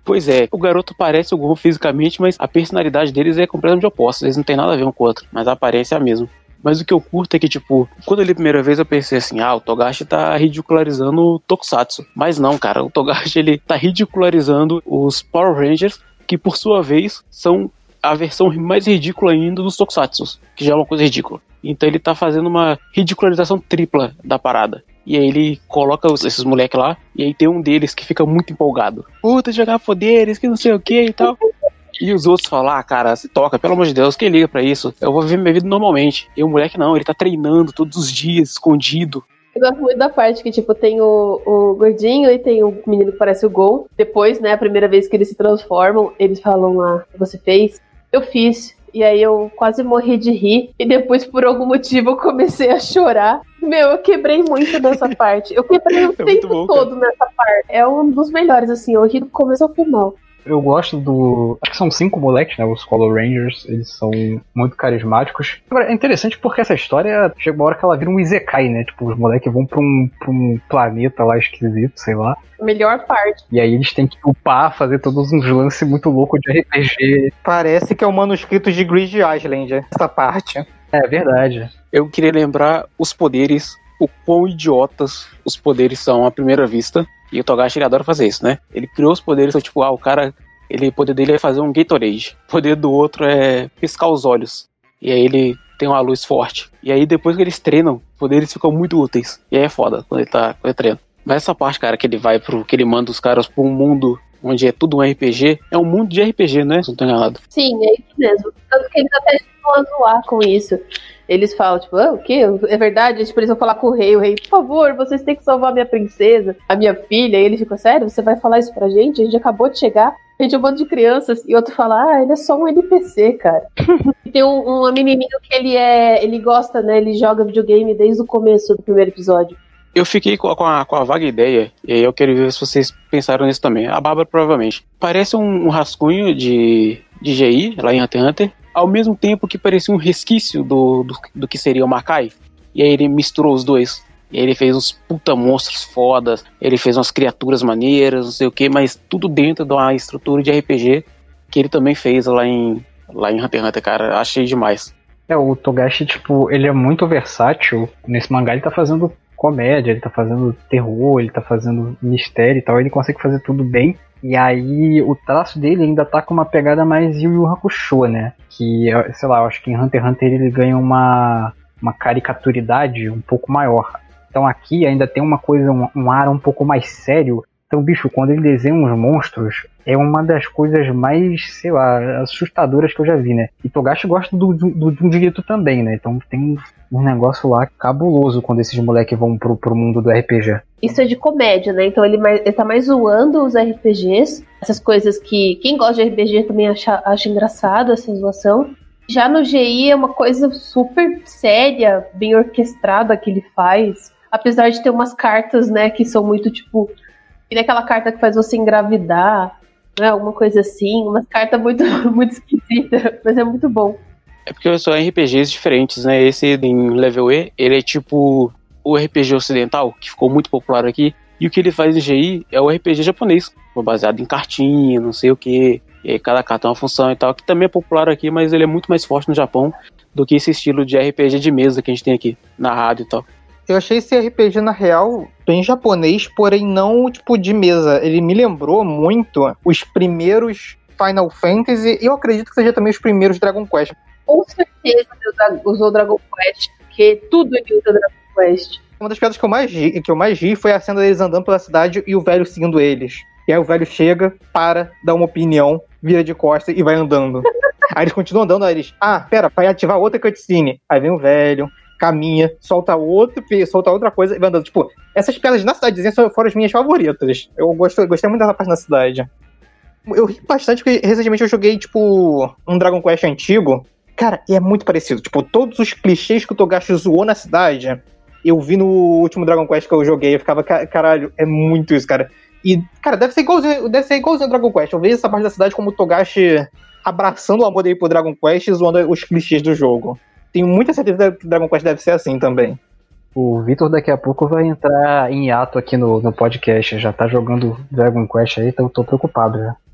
Pois é, o garoto parece o Gon fisicamente, mas a personalidade deles é completamente oposta. Eles não tem nada a ver um com o outro, mas a aparência é a mesma. Mas o que eu curto é que, tipo, quando eu li a primeira vez eu pensei assim, ah, o Togashi tá ridicularizando o Tokusatsu. Mas não, cara, o Togashi, ele tá ridicularizando os Power Rangers, que por sua vez são a versão mais ridícula ainda dos Tokusatsu, que já é uma coisa ridícula. Então ele tá fazendo uma ridicularização tripla da parada. E aí ele coloca os, esses moleques lá, e aí tem um deles que fica muito empolgado. Puta, jogar poderes, que não sei o que e tal. E os outros falam, ah, cara, se toca, pelo amor de Deus, quem liga pra isso? Eu vou viver minha vida normalmente. E o moleque não, ele tá treinando todos os dias, escondido. Eu gosto muito da parte que, tipo, tem o, o gordinho e tem o menino que parece o Gon. Depois, né, a primeira vez que eles se transformam, eles falam lá, você fez? Eu fiz. E aí eu quase morri de rir. E depois, por algum motivo, eu comecei a chorar. Meu, eu quebrei muito nessa parte. Eu quebrei o é tempo bom, todo nessa parte. É um dos melhores, assim. Eu ri do começo ao final. Eu gosto do... Acho que são cinco moleques, né? Os Color Rangers. Eles são muito carismáticos. Agora, é interessante porque essa história... Chega uma hora que ela vira um isekai, né? Tipo, os moleques vão pra um, pra um planeta lá esquisito, sei lá. Melhor parte. E aí eles têm que upar, fazer todos uns lances muito loucos de R P G. Parece que é o manuscrito de Grid Island, essa parte. É verdade. Eu queria lembrar os poderes, o quão idiotas os poderes são à primeira vista. E o Togashi, ele adora fazer isso, né? Ele criou os poderes, então, tipo, ah, o cara, ele, o poder dele é fazer um Gatorade. O poder do outro é piscar os olhos. E aí ele tem uma luz forte. E aí depois que eles treinam, os poderes ficam muito úteis. E aí é foda quando ele tá quando ele treina. Mas essa parte, cara, que ele vai pro... que ele manda os caras pra um mundo onde é tudo um R P G, é um mundo de R P G, né? Se não tô enganado. Sim, é isso mesmo. Tanto que eles até vão a zoar com isso. Eles falam, tipo, ah, o quê? É verdade? Tipo, eles vão falar com o rei. O rei, por favor, vocês têm que salvar a minha princesa, a minha filha. E ele fica, sério? Você vai falar isso pra gente? A gente acabou de chegar. A gente é um bando de crianças. E outro fala, ah, ele é só um N P C, cara. E tem um, um menininho que ele é... Ele gosta, né? Ele joga videogame desde o começo do primeiro episódio. Eu fiquei com a, com a vaga ideia, e aí eu quero ver se vocês pensaram nisso também. A Bárbara, provavelmente. Parece um, um rascunho de, de G I, lá em Hunter x Hunter, ao mesmo tempo que parecia um resquício do, do, do que seria o Makai. E aí ele misturou os dois. E aí ele fez uns puta monstros fodas, ele fez umas criaturas maneiras, não sei o que, mas tudo dentro de uma estrutura de R P G que ele também fez lá em, lá em Hunter x Hunter, cara. Achei demais. É, o Togashi, tipo, ele é muito versátil. Nesse mangá ele tá fazendo comédia, ele tá fazendo terror, ele tá fazendo mistério e tal, ele consegue fazer tudo bem. E aí o traço dele ainda tá com uma pegada mais Yu Yu Hakusho, né? Que, sei lá, eu acho que em Hunter x Hunter ele ganha uma, uma caricaturidade um pouco maior. Então aqui ainda tem uma coisa, um, um ar um pouco mais sério. Então, bicho, quando ele desenha uns monstros, é uma das coisas mais, sei lá, assustadoras que eu já vi, né? E Togashi gosta do, do, do Jujutsu também, né? Então tem um negócio lá cabuloso quando esses moleques vão pro, pro mundo do R P G. Isso é de comédia, né? Então ele, mais, ele tá mais zoando os R P Gs. Essas coisas que quem gosta de R P G também acha, acha engraçado, essa zoação. Já no G I é uma coisa super séria, bem orquestrada que ele faz. Apesar de ter umas cartas, né, que são muito tipo... E aquela carta que faz você engravidar, né? Alguma coisa assim. Uma carta muito, muito esquisita, mas é muito bom. É porque são R P Gs diferentes, né? Esse em Level E, ele é tipo o R P G ocidental, que ficou muito popular aqui. E o que ele faz em G I é o R P G japonês, baseado em cartinha, não sei o que. E aí cada carta tem uma função e tal, que também é popular aqui, mas ele é muito mais forte no Japão do que esse estilo de R P G de mesa que a gente tem aqui, na rádio e tal. Eu achei esse R P G, na real, bem japonês, porém não, tipo, de mesa. Ele me lembrou muito os primeiros Final Fantasy, e eu acredito que seja também os primeiros Dragon Quest. Com certeza usou Dragon Quest, porque tudo ele usa Dragon Quest. Uma das piadas que eu mais ri, que eu mais ri foi a cena deles andando pela cidade e o velho seguindo eles. E aí o velho chega, para, dá uma opinião, vira de costas e vai andando. Aí eles continuam andando, aí eles, ah, pera, vai ativar outra cutscene. Aí vem o velho... caminha, solta outro, solta outra coisa e vai andando. Tipo, essas piadas na cidadezinha foram as minhas favoritas. Eu gostei, gostei muito dessa parte na cidade. Eu ri bastante porque recentemente eu joguei, tipo, um Dragon Quest antigo. Cara, e é muito parecido. Tipo, todos os clichês que o Togashi zoou na cidade, eu vi no último Dragon Quest que eu joguei. Eu ficava, caralho, é muito isso, cara. E, cara, deve ser igualzinho, deve ser igualzinho ao Dragon Quest. Eu vejo essa parte da cidade como o Togashi abraçando o amor dele pro Dragon Quest e zoando os clichês do jogo. Tenho muita certeza que o Dragon Quest deve ser assim também. O Vitor daqui a pouco vai entrar em hiato aqui no, no podcast. Já tá jogando Dragon Quest aí, então eu tô preocupado já.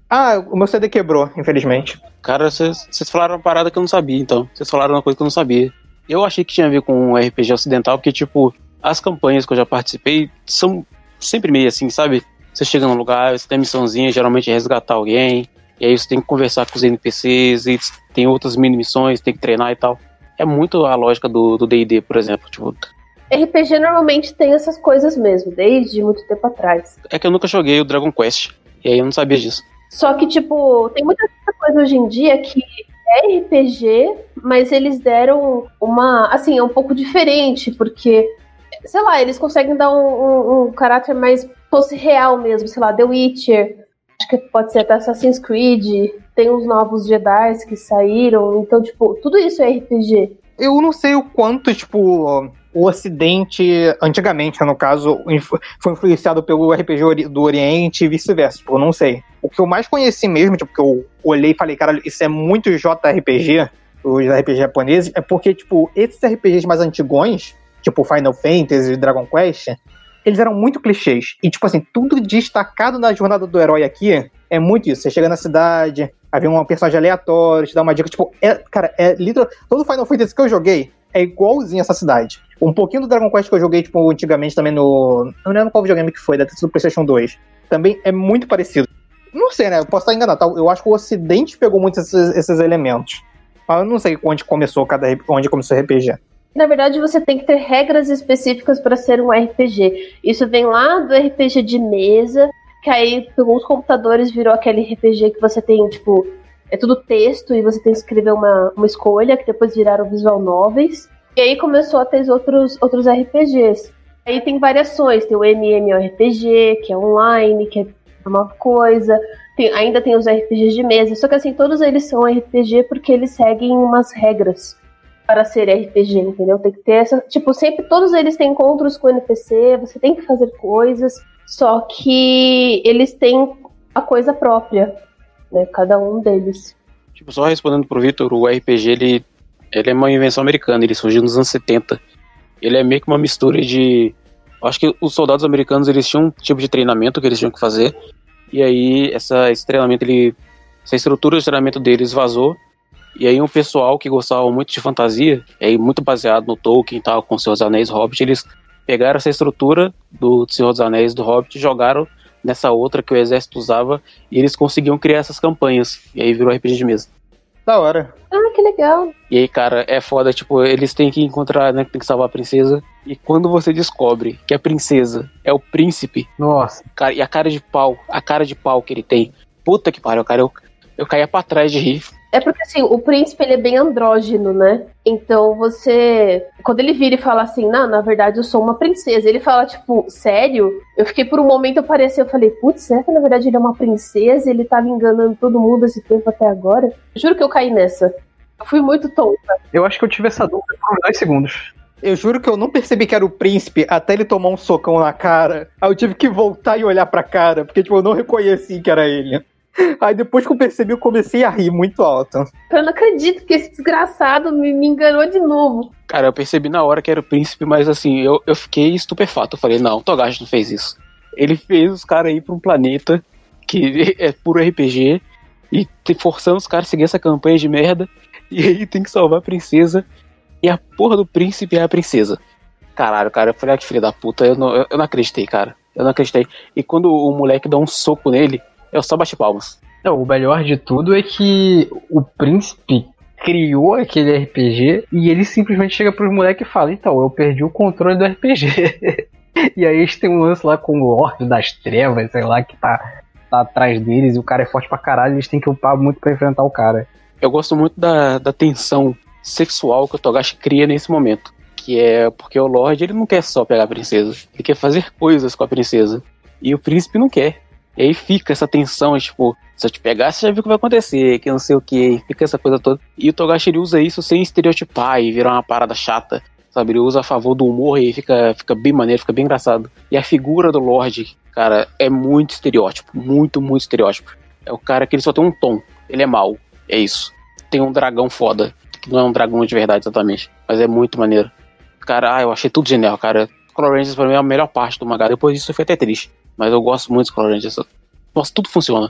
Ah, o meu C D quebrou, infelizmente. Cara, vocês falaram uma parada que eu não sabia, então. Vocês falaram uma coisa que eu não sabia. Eu achei que tinha a ver com um R P G ocidental, porque, tipo, as campanhas que eu já participei são sempre meio assim, sabe? Você chega num lugar, você tem missãozinha, geralmente é resgatar alguém, e aí você tem que conversar com os N P Cs, e tem outras mini-missões, tem que treinar e tal. É muito a lógica do D e D, por exemplo, tipo... R P G normalmente tem essas coisas mesmo, desde muito tempo atrás. É que eu nunca joguei o Dragon Quest, e aí eu não sabia disso. Só que, tipo, tem muita coisa hoje em dia que é R P G, mas eles deram uma, assim, é um pouco diferente, porque, sei lá, eles conseguem dar um, um, um caráter mais fosse real mesmo, sei lá, The Witcher, acho que pode ser até Assassin's Creed, tem uns novos Jedi que saíram, então, tipo, tudo isso é R P G. Eu não sei o quanto, tipo, o Ocidente, antigamente, no caso, foi influenciado pelo R P G do Oriente e vice-versa, tipo, eu não sei. O que eu mais conheci mesmo, tipo, que eu olhei e falei, cara, isso é muito J R P G, os R P G japoneses, é porque, tipo, esses R P Gs mais antigões, tipo Final Fantasy e Dragon Quest, eles eram muito clichês. E, tipo assim, tudo destacado na jornada do herói aqui é muito isso. Você chega na cidade, havia um personagem aleatório, te dá uma dica, tipo, é, cara, é literal. Todo Final Fantasy que eu joguei é igualzinho essa cidade. Um pouquinho do Dragon Quest que eu joguei, tipo, antigamente também no... Não lembro qual videogame que foi, deve ter sido do PlayStation dois. Também é muito parecido. Não sei, né? Eu posso estar enganado, tá? Eu acho que o Ocidente pegou muito esses, esses elementos. Mas eu não sei onde começou cada onde começou o R P G. Na verdade, você tem que ter regras específicas para ser um R P G. Isso vem lá do R P G de mesa, que aí pegou os computadores, virou aquele R P G que você tem, tipo, é tudo texto e você tem que escrever uma, uma escolha, que depois viraram visual novels. E aí começou a ter outros, outros R P Gs. Aí tem variações, tem o MMORPG, que é online, que é uma coisa. Tem, ainda tem os R P Gs de mesa, só que assim, todos eles são R P G porque eles seguem umas regras para ser R P G, entendeu? Tem que ter essa... Tipo, sempre todos eles têm encontros com o N P C, você tem que fazer coisas, só que eles têm a coisa própria, né? Cada um deles. Tipo, só respondendo pro Vitor, o R P G, ele, ele é uma invenção americana, ele surgiu nos anos setenta. Ele é meio que uma mistura de... Acho que os soldados americanos, eles tinham um tipo de treinamento que eles tinham que fazer, e aí essa, esse treinamento, ele... Essa estrutura de treinamento deles vazou. E aí um pessoal que gostava muito de fantasia, aí muito baseado no Tolkien e tal, com Senhor dos Anéis, Hobbit, eles pegaram essa estrutura do Senhor dos Anéis, do Hobbit, e jogaram nessa outra que o exército usava, e eles conseguiam criar essas campanhas. E aí virou R P G de mesa. Da hora. Ah, que legal. E aí, cara, é foda, tipo, eles têm que encontrar, né, tem que salvar a princesa, e quando você descobre que a princesa é o príncipe, nossa, cara, e a cara de pau, a cara de pau que ele tem, puta que pariu, cara, eu, eu caía pra trás de rir. É porque, assim, o príncipe, ele é bem andrógeno, né? Então, você... Quando ele vira e fala assim, não, na verdade, eu sou uma princesa. Ele fala, tipo, sério? Eu fiquei por um momento, eu pareci, eu falei, putz, será que, na verdade, ele é uma princesa e ele tava enganando todo mundo esse tempo até agora? Eu juro que eu caí nessa. Eu fui muito tonta. Eu acho que eu tive essa dúvida por dois segundos. Eu juro que eu não percebi que era o príncipe até ele tomar um socão na cara. Aí eu tive que voltar e olhar pra cara, porque, tipo, eu não reconheci que era ele. Aí depois que eu percebi, eu comecei a rir muito alto. Eu não acredito que esse desgraçado me, me enganou de novo. Cara, eu percebi na hora que era o príncipe, mas assim, eu, eu fiquei estupefato. Eu falei, não, o Togashi não fez isso. Ele fez os caras ir pra um planeta que é puro R P G e forçando os caras a seguir essa campanha de merda. E aí tem que salvar a princesa. E a porra do príncipe é a princesa. Caralho, cara, eu falei, ah, que filho da puta. Eu não, eu, eu não acreditei, cara. Eu não acreditei. E quando o moleque dá um soco nele, eu só bati palmas. Não, o melhor de tudo é que o príncipe criou aquele R P G e ele simplesmente chega pros moleques e fala, então, eu perdi o controle do R P G. E aí eles têm um lance lá com o Lorde das Trevas, sei lá, que tá, tá atrás deles e o cara é forte pra caralho, eles têm que upar muito pra enfrentar o cara. Eu gosto muito da, da tensão sexual que o Togashi cria nesse momento. Que é porque o Lorde, ele não quer só pegar a princesa, ele quer fazer coisas com a princesa. E o príncipe não quer. E aí fica essa tensão, tipo, se eu te pegar, você já viu o que vai acontecer, que não sei o que, fica essa coisa toda. E o Togashi, ele usa isso sem estereotipar e virar uma parada chata, sabe? Ele usa a favor do humor e fica, fica bem maneiro, fica bem engraçado. E a figura do Lorde, cara, é muito estereótipo, muito, muito estereótipo. É o cara que ele só tem um tom, ele é mau, é isso. Tem um dragão foda, que não é um dragão de verdade exatamente, mas é muito maneiro. Cara, ah, eu achei tudo genial, cara. Color Rangers pra mim é a melhor parte do mangá, depois disso foi até triste. Mas eu gosto muito de Color Rangers. Nossa, tudo funciona.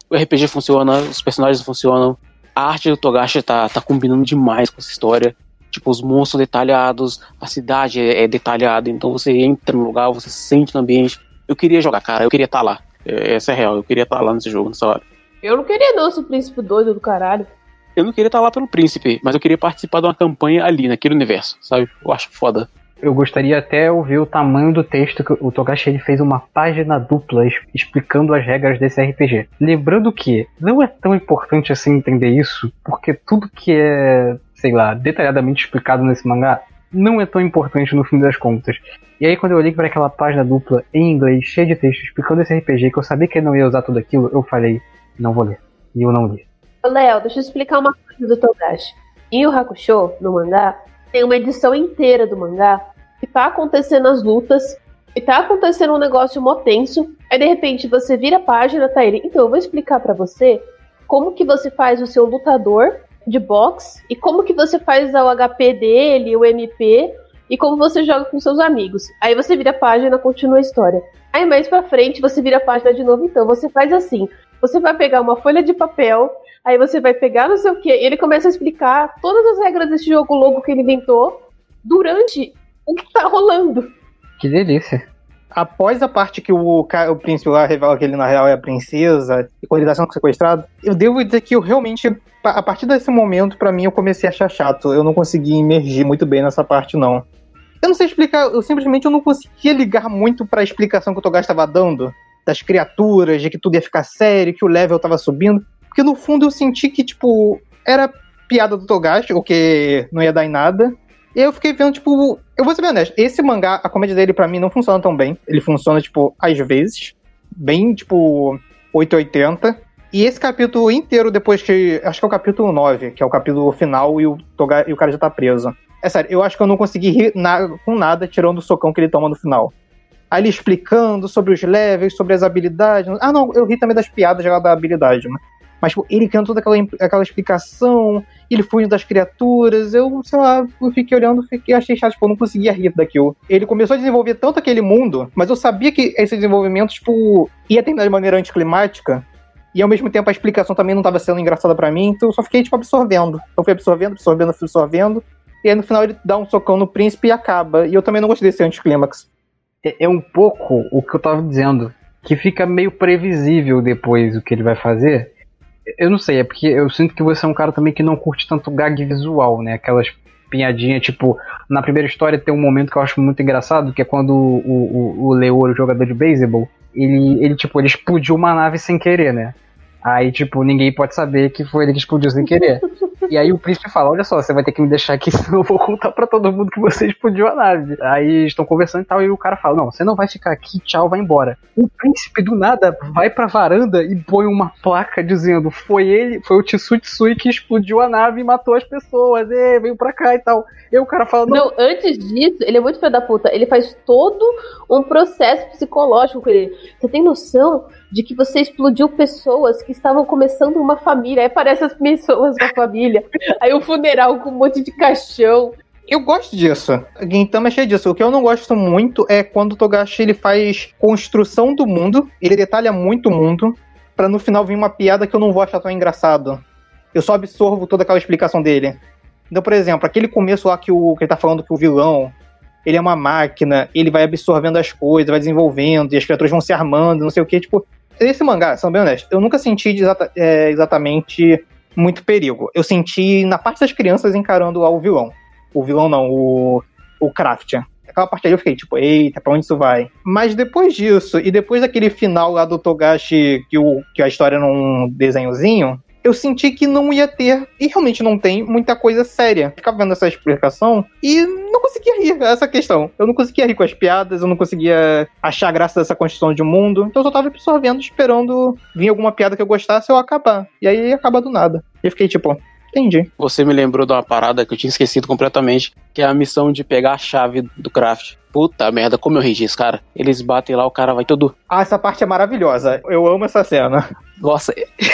o R P G funciona, os personagens funcionam, a arte do Togashi tá, tá combinando demais com essa história. Tipo, os monstros detalhados, a cidade é, é detalhada, então você entra no lugar, você se sente no ambiente. Eu queria jogar, cara, eu queria estar tá lá. É, essa é real, eu queria estar tá lá nesse jogo, nessa hora. Eu não queria não, esse príncipe doido do caralho. Eu não queria estar tá lá pelo príncipe, mas eu queria participar de uma campanha ali, naquele universo, sabe? Eu acho foda. Eu gostaria até ouvir o tamanho do texto que o Togashi ele fez uma página dupla explicando as regras desse R P G. Lembrando que não é tão importante assim entender isso, porque tudo que é, sei lá, detalhadamente explicado nesse mangá não é tão importante no fim das contas. E aí quando eu olhei para aquela página dupla em inglês, cheia de texto, explicando esse R P G, que eu sabia que ele não ia usar tudo aquilo, eu falei, não vou ler. E eu não li. Léo, deixa eu explicar uma coisa do Togashi. Em Yu Hakusho, no mangá, tem uma edição inteira do mangá que tá acontecendo as lutas e tá acontecendo um negócio mó tenso. Aí de repente você vira a página, tá ele. Então eu vou explicar pra você como que você faz o seu lutador de boxe e como que você faz o H P dele, o M P e como você joga com seus amigos. Aí você vira a página, continua a história. Aí mais pra frente você vira a página de novo. Então você faz assim, você vai pegar uma folha de papel, aí você vai pegar não sei o que, e ele começa a explicar todas as regras desse jogo louco que ele inventou durante o que tá rolando. Que delícia. Após a parte que o, o príncipe lá revela que ele na real é a princesa e quando ele tá sendo sequestrado, eu devo dizer que eu realmente, a partir desse momento, pra mim, eu comecei a achar chato. Eu não consegui imergir muito bem nessa parte, não. Eu não sei explicar, eu simplesmente eu não conseguia ligar muito pra explicação que o Togashi estava dando, das criaturas, de que tudo ia ficar sério, que o level tava subindo. Porque no fundo eu senti que, tipo, era piada do Togashi, o que não ia dar em nada. E aí eu fiquei vendo, tipo, eu vou ser bem honesto, esse mangá, a comédia dele pra mim não funciona tão bem. Ele funciona, tipo, às vezes, bem, tipo, oito ou oitenta. E esse capítulo inteiro, depois que, acho que é o capítulo nove, que é o capítulo final e o, Toga, e o cara já tá preso. É sério, eu acho que eu não consegui rir na, com nada, tirando o socão que ele toma no final. Aí ele explicando sobre os levels, sobre as habilidades. Ah, não, eu ri também das piadas já da habilidade, né? Mas, tipo, ele criando toda aquela, aquela explicação, ele fugindo das criaturas, eu, sei lá, eu fiquei olhando, fiquei, achei chato, tipo, eu não conseguia rir daquilo. Ele começou a desenvolver tanto aquele mundo, mas eu sabia que esse desenvolvimento, tipo, ia terminar de maneira anticlimática, e ao mesmo tempo a explicação também não estava sendo engraçada pra mim, então eu só fiquei, tipo, absorvendo. Eu fui absorvendo, absorvendo, absorvendo, e aí no final ele dá um socão no príncipe e acaba. E eu também não gostei desse anticlímax. É, é um pouco o que eu tava dizendo, que fica meio previsível depois o que ele vai fazer. Eu não sei, é porque eu sinto que você é um cara também que não curte tanto gag visual, né? Aquelas pinhadinhas, tipo, na primeira história tem um momento que eu acho muito engraçado, que é quando o, o, o Leouro, o jogador de beisebol, ele, ele, tipo, ele explodiu uma nave sem querer, né? Aí, tipo, ninguém pode saber que foi ele que explodiu sem querer. E aí o príncipe fala, olha só, você vai ter que me deixar aqui, senão eu vou contar pra todo mundo que você explodiu a nave. Aí estão conversando e tal, e o cara fala, não, você não vai ficar aqui, tchau, vai embora. O príncipe, do nada, vai pra varanda e põe uma placa dizendo, foi ele, foi o Tsutsui que explodiu a nave e matou as pessoas, e veio pra cá e tal. E o cara fala, não... Não, antes disso, ele é muito filho da puta, ele faz todo um processo psicológico com ele. Você tem noção de que você explodiu pessoas que estavam começando uma família, aí aparecem as pessoas da família, aí o funeral com um monte de caixão. Eu gosto disso. Gintama é cheio disso. O que eu não gosto muito é quando o Togashi ele faz construção do mundo, ele detalha muito o mundo, pra no final vir uma piada que eu não vou achar tão engraçado. Eu só absorvo toda aquela explicação dele. Então, por exemplo, aquele começo lá que, o, que ele tá falando que o vilão, ele é uma máquina, ele vai absorvendo as coisas, vai desenvolvendo, e as criaturas vão se armando, não sei o que, tipo... Esse mangá, sendo bem honesto, eu nunca senti de exata, é, exatamente muito perigo. Eu senti na parte das crianças encarando lá o vilão. O vilão não, o, o Craft. Aquela parte ali eu fiquei tipo, eita, pra onde isso vai? Mas depois disso, e depois daquele final lá do Togashi, que, o, que a história era um desenhozinho, eu senti que não ia ter, e realmente não tem, muita coisa séria. Eu ficava vendo essa explicação e não conseguia rir essa questão. Eu não conseguia rir com as piadas, eu não conseguia achar graça dessa construção de mundo. Então eu só tava absorvendo, esperando vir alguma piada que eu gostasse ou acabar. E aí ia acabar do nada. E eu fiquei tipo, entendi. Você me lembrou de uma parada que eu tinha esquecido completamente, que é a missão de pegar a chave do craft. Puta merda, como eu ri disso, cara. Eles batem lá, o cara vai todo... Ah, essa parte é maravilhosa. Eu amo essa cena. Nossa,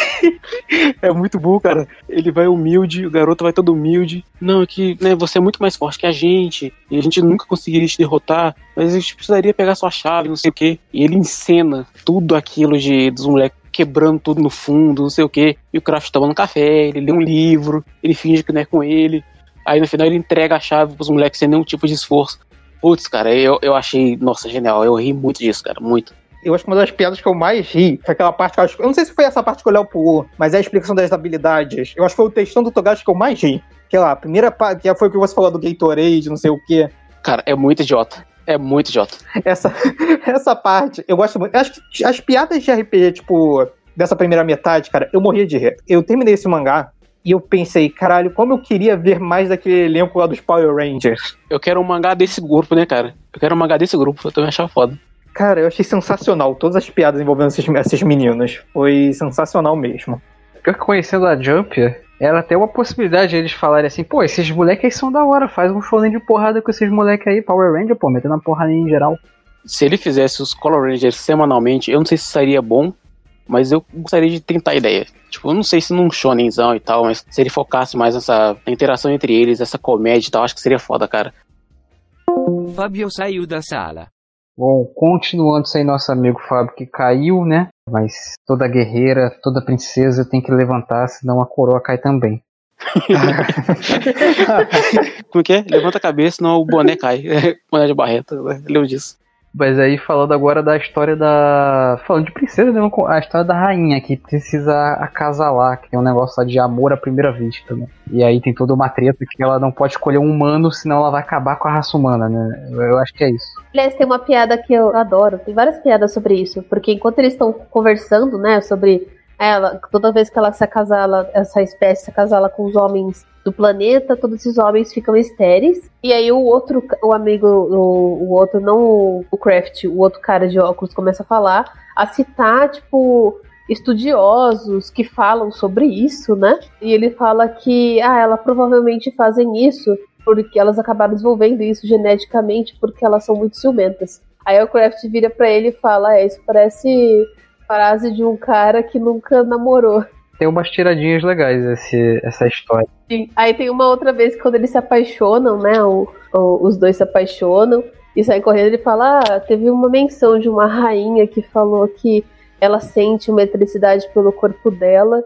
é muito bom, cara. Ele vai humilde, o garoto vai todo humilde. Não, é que né, você é muito mais forte que a gente, e a gente nunca conseguiria te derrotar, mas a gente precisaria pegar sua chave, não sei o quê. E ele encena tudo aquilo de, dos moleques quebrando tudo no fundo, não sei o que, e o Craft tomando café, ele lê um livro, ele finge que não é com ele, aí no final ele entrega a chave pros moleques sem nenhum tipo de esforço. Putz, cara, eu, eu achei, nossa, genial, eu ri muito disso, cara, muito. Eu acho que uma das piadas que eu mais ri foi aquela parte que eu, acho, eu não sei se foi essa parte que o Léo pulou, mas é a explicação das habilidades. Eu acho que foi o textão do Togashi que eu mais ri. Que lá, a primeira parte, que foi o que você falou do Gatorade, não sei o quê. Cara, é muito idiota. É muito idiota. Essa, essa parte, eu gosto muito. Eu acho que as piadas de R P G, tipo, dessa primeira metade, cara, eu morria de rir. Eu terminei esse mangá e eu pensei, caralho, como eu queria ver mais daquele elenco lá dos Power Rangers. Eu quero um mangá desse grupo, né, cara? Eu quero um mangá desse grupo, eu também achava foda. Cara, eu achei sensacional todas as piadas envolvendo esses, esses meninos. Foi sensacional mesmo. Pior que conhecendo a Jump, era até uma possibilidade de eles falarem assim, pô, esses moleques aí são da hora, faz um shonen de porrada com esses moleques aí, Power Ranger, pô, metendo uma porrada em geral. Se ele fizesse os Color Rangers semanalmente, eu não sei se seria bom, mas eu gostaria de tentar a ideia. Tipo, eu não sei se num shonenzão e tal, mas se ele focasse mais nessa interação entre eles, essa comédia e tal, acho que seria foda, cara. Fábio saiu da sala. Bom, continuando sem nosso amigo Fábio que caiu, né? Mas toda guerreira, toda princesa tem que levantar, senão a coroa cai também. Como que é? Levanta a cabeça, senão o boné cai. Boné de barreta, né? Lembro disso. Mas aí falando agora da história da... Falando de princesa, né? A história da rainha que precisa acasalar, que tem um negócio lá de amor à primeira vista, né? E aí tem toda uma treta que ela não pode escolher um humano, senão ela vai acabar com a raça humana, né? Eu acho que é isso. Aliás, tem uma piada que eu adoro, tem várias piadas sobre isso, porque enquanto eles estão conversando, né, sobre ela, toda vez que ela se acasala, essa espécie se acasala com os homens do planeta, todos esses homens ficam estéreis, e aí o outro, o amigo, o, o outro, não o, o Craft, o outro cara de óculos começa a falar, a citar, tipo, estudiosos que falam sobre isso, né, e ele fala que, ah, ela provavelmente fazem isso porque elas acabaram desenvolvendo isso geneticamente porque elas são muito ciumentas. Aí o Craft vira pra ele e fala, é, isso parece frase de um cara que nunca namorou. Tem umas tiradinhas legais esse, essa história. Sim. Aí tem uma outra vez que quando eles se apaixonam, né, o, o, os dois se apaixonam e saem correndo, ele fala, ah, teve uma menção de uma rainha que falou que ela sente uma eletricidade pelo corpo dela.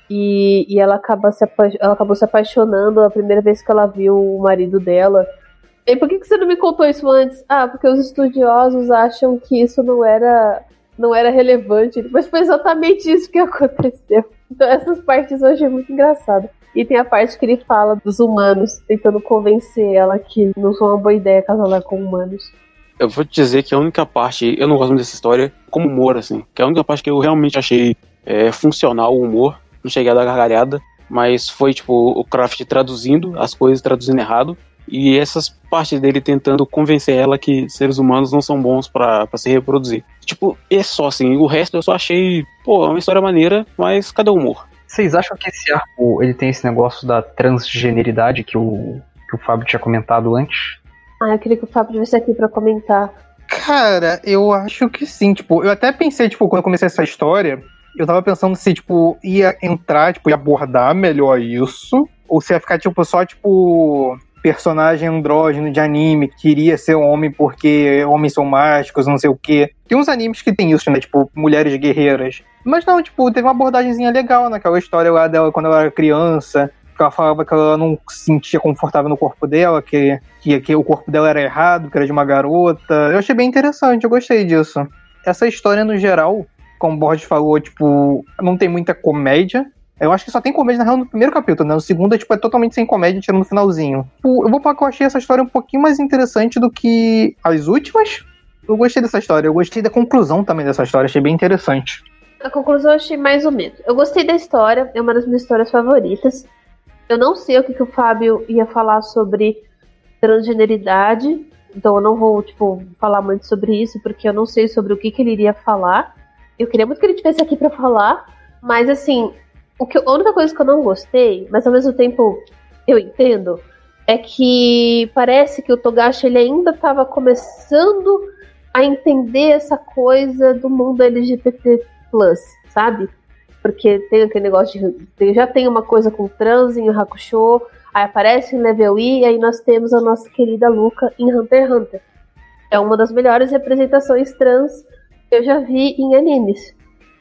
E, e ela, acaba se apa- ela acabou se apaixonando a primeira vez que ela viu o marido dela. E por que, que você não me contou isso antes? Ah, porque os estudiosos acham que isso não era, não era relevante. Mas foi exatamente isso que aconteceu. Então essas partes eu achei muito engraçadas. E tem a parte que ele fala dos humanos, tentando convencer ela que não foi uma boa ideia casalar com humanos. Eu vou te dizer que a única parte, eu não gosto muito dessa história, como humor, assim, que a única parte que eu realmente achei é, funcional o humor, não cheguei a dar gargalhada, mas foi tipo o Craft traduzindo as coisas, traduzindo errado, e essas partes dele tentando convencer ela que seres humanos não são bons pra, pra se reproduzir. Tipo, é só assim, o resto eu só achei, pô, é uma história maneira, mas cadê o humor? Vocês acham que esse arco, ele tem esse negócio da transgeneridade que o, que o Fábio tinha comentado antes? Ah, eu queria que o Fábio estivesse aqui pra comentar. Cara, eu acho que sim, tipo, eu até pensei, tipo, quando eu comecei essa história, eu tava pensando se, tipo, ia entrar, tipo, ia abordar melhor isso, ou se ia ficar, tipo, só, tipo, personagem andrógeno de anime que queria ser homem porque homens são mágicos, não sei o quê. Tem uns animes que tem isso, né, tipo, mulheres guerreiras. Mas não, tipo, teve uma abordagemzinha legal naquela história lá dela quando ela era criança, que ela falava que ela não se sentia confortável no corpo dela, que, que, que o corpo dela era errado, que era de uma garota. Eu achei bem interessante, eu gostei disso. Essa história, no geral, como o Borges falou, tipo, não tem muita comédia. Eu acho que só tem comédia, na real, no primeiro capítulo, né? No segundo, tipo, é totalmente sem comédia, tirando no finalzinho. Tipo, eu vou falar que eu achei essa história um pouquinho mais interessante do que as últimas. Eu gostei dessa história, eu gostei da conclusão também dessa história, achei bem interessante. A conclusão eu achei mais ou menos. Eu gostei da história, é uma das minhas histórias favoritas. Eu não sei o que, que o Fábio ia falar sobre transgeneridade, então eu não vou, tipo, falar muito sobre isso, porque eu não sei sobre o que, que ele iria falar. Eu queria muito que ele estivesse aqui pra falar, mas assim, o que, a única coisa que eu não gostei, mas ao mesmo tempo eu entendo, é que parece que o Togashi ele ainda estava começando a entender essa coisa do mundo L G B T plus, sabe? Porque tem aquele negócio de... Tem, já tem uma coisa com trans em Hakusho, aí aparece em Level E, e aí nós temos a nossa querida Luca em Hunter x Hunter. É uma das melhores representações trans que eu já vi em animes.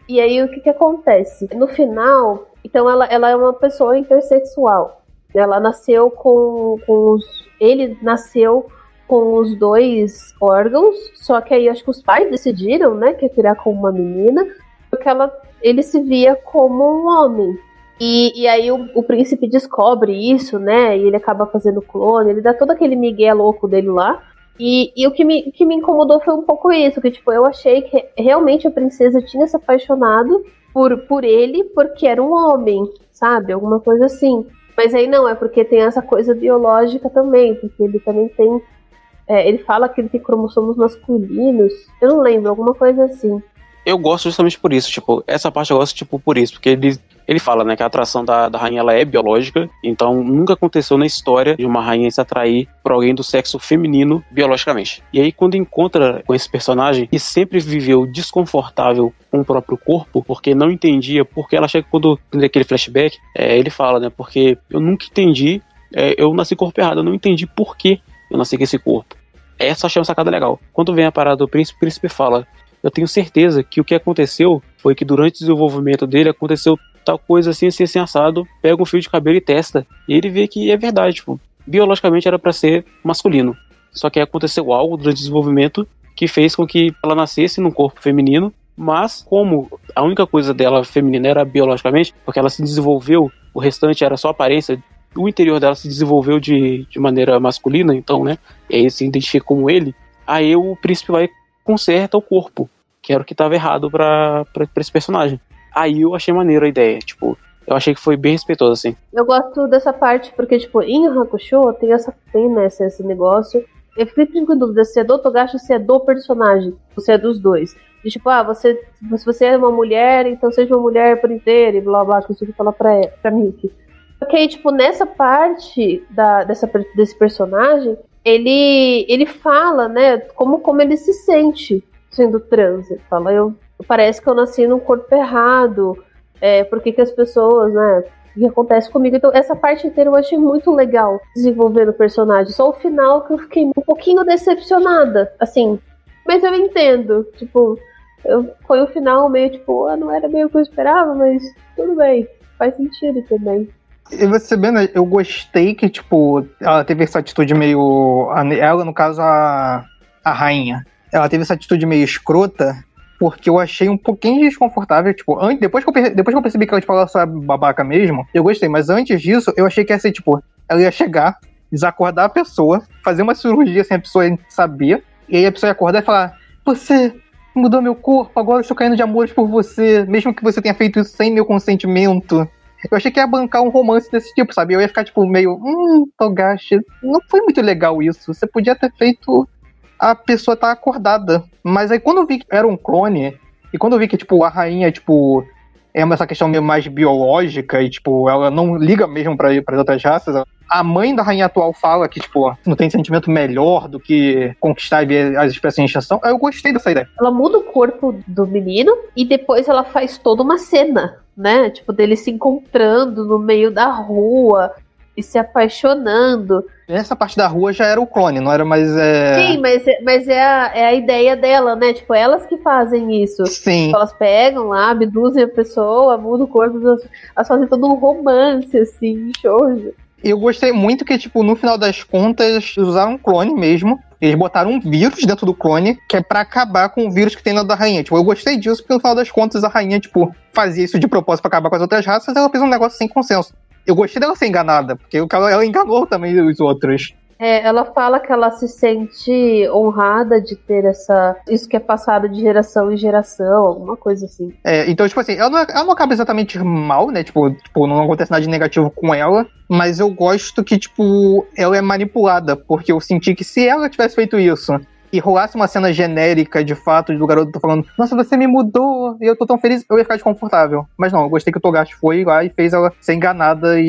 E aí o que que acontece? No final, então ela, ela é uma pessoa intersexual. Ela nasceu com, com os... Ele nasceu com os dois órgãos, só que aí acho que os pais decidiram, né, que ia criar como uma menina, porque ela, ele se via como um homem. E, e aí o, o príncipe descobre isso, né, e ele acaba fazendo clone, ele dá todo aquele migué louco dele lá. E, e o que me, que me incomodou foi um pouco isso, que tipo, eu achei que realmente a princesa tinha se apaixonado por, por ele porque era um homem, sabe, alguma coisa assim. Mas aí não, é porque tem essa coisa biológica também, porque ele também tem... É, ele fala que ele tem cromossomos masculinos. Eu não lembro, alguma coisa assim. Eu gosto justamente por isso, tipo, essa parte eu gosto, tipo, por isso, porque ele, ele fala, né, que a atração da, da rainha, ela é biológica, então nunca aconteceu na história de uma rainha se atrair por alguém do sexo feminino biologicamente. E aí, quando encontra com esse personagem, que sempre viveu desconfortável com o próprio corpo, porque não entendia, porque ela chega quando tem aquele flashback, é, ele fala, né, porque eu nunca entendi, é, eu nasci corpo errado, eu não entendi por que eu nasci com esse corpo. Essa eu achei uma sacada legal. Quando vem a parada do príncipe, o príncipe fala: eu tenho certeza que o que aconteceu foi que durante o desenvolvimento dele aconteceu tal coisa assim, assim, assim, assado, pega um fio de cabelo e testa. E ele vê que é verdade, tipo, biologicamente era pra ser masculino. Só que aconteceu algo durante o desenvolvimento que fez com que ela nascesse num corpo feminino, mas como a única coisa dela feminina era biologicamente, porque ela se desenvolveu, o restante era só aparência, o interior dela se desenvolveu de, de maneira masculina, então, né, e aí se identifica como ele, aí o príncipe vai conserta o corpo, que era o que estava errado pra, pra, pra esse personagem. Aí eu achei maneiro a ideia, tipo, eu achei que foi bem respeitoso, assim. Eu gosto dessa parte porque, tipo, em Yu Hakusho tem, essa, tem né, esse, esse negócio. Eu fico com dúvida se é do Togashi ou se é do personagem, ou se é dos dois. E, tipo, ah, você, se você é uma mulher, então seja uma mulher por inteiro, e blá blá, que isso que fala pra, pra Miki. Porque aí, tipo, nessa parte da, dessa, desse personagem, ele, ele fala, né, como, como ele se sente sendo trans. Ele fala, eu, parece que eu nasci num corpo errado, é, por que que as pessoas, né, o que acontece comigo. Então, essa parte inteira eu achei muito legal desenvolvendo o personagem. Só o final que eu fiquei um pouquinho decepcionada, assim. Mas eu entendo, tipo, eu, foi o final meio, tipo, ah, não era meio o que eu esperava, mas tudo bem, faz sentido também. E você vendo, eu gostei que, tipo, ela teve essa atitude meio... Ela, no caso, a, a rainha. Ela teve essa atitude meio escrota, porque eu achei um pouquinho desconfortável, tipo, antes, depois, que eu, depois que eu percebi que ela, tipo, ela só é babaca mesmo, eu gostei, mas antes disso, eu achei que ia ser, tipo, ela ia chegar, desacordar a pessoa, fazer uma cirurgia sem a pessoa saber, e aí a pessoa ia acordar e falar, você mudou meu corpo, agora eu estou caindo de amores por você, mesmo que você tenha feito isso sem meu consentimento. Eu achei que ia bancar um romance desse tipo, sabe? Eu ia ficar, tipo, meio... Hum, Togashi, não foi muito legal isso. Você podia ter feito a pessoa estar acordada. Mas aí, quando eu vi que era um clone, e quando eu vi que, tipo, a rainha, tipo... É essa questão meio mais biológica, e, tipo, ela não liga mesmo para as outras raças. A mãe da rainha atual fala que, tipo, não tem sentimento melhor do que conquistar e ver as espécies em extinção. Aí eu gostei dessa ideia. Ela muda o corpo do menino, e depois ela faz toda uma cena, né? Tipo, dele se encontrando no meio da rua e se apaixonando. Essa parte da rua já era o clone, não era mais... É... Sim, mas, mas é, a, é a ideia dela, né? Tipo, elas que fazem isso. Sim. Tipo, elas pegam lá, abduzem a pessoa, mudam o corpo, elas fazem todo um romance, assim, show. Eu gostei muito que, tipo, no final das contas, usaram um clone mesmo. Eles botaram um vírus dentro do clone, que é pra acabar com o vírus que tem na da rainha. Tipo, eu gostei disso, porque no final das contas a rainha, tipo, fazia isso de propósito pra acabar com as outras raças, e ela fez um negócio sem consenso. Eu gostei dela ser enganada, porque ela enganou também os outros. É, ela fala que ela se sente honrada de ter essa... Isso que é passado de geração em geração, alguma coisa assim. É, então, tipo assim, ela não, ela não acaba exatamente mal, né? Tipo, tipo, não acontece nada de negativo com ela, mas eu gosto que, tipo, ela é manipulada, porque eu senti que se ela tivesse feito isso e rolasse uma cena genérica, de fato, do garoto falando, nossa, você me mudou, e eu tô tão feliz, eu ia ficar desconfortável. Mas não, eu gostei que o Togashi foi lá e fez ela ser enganada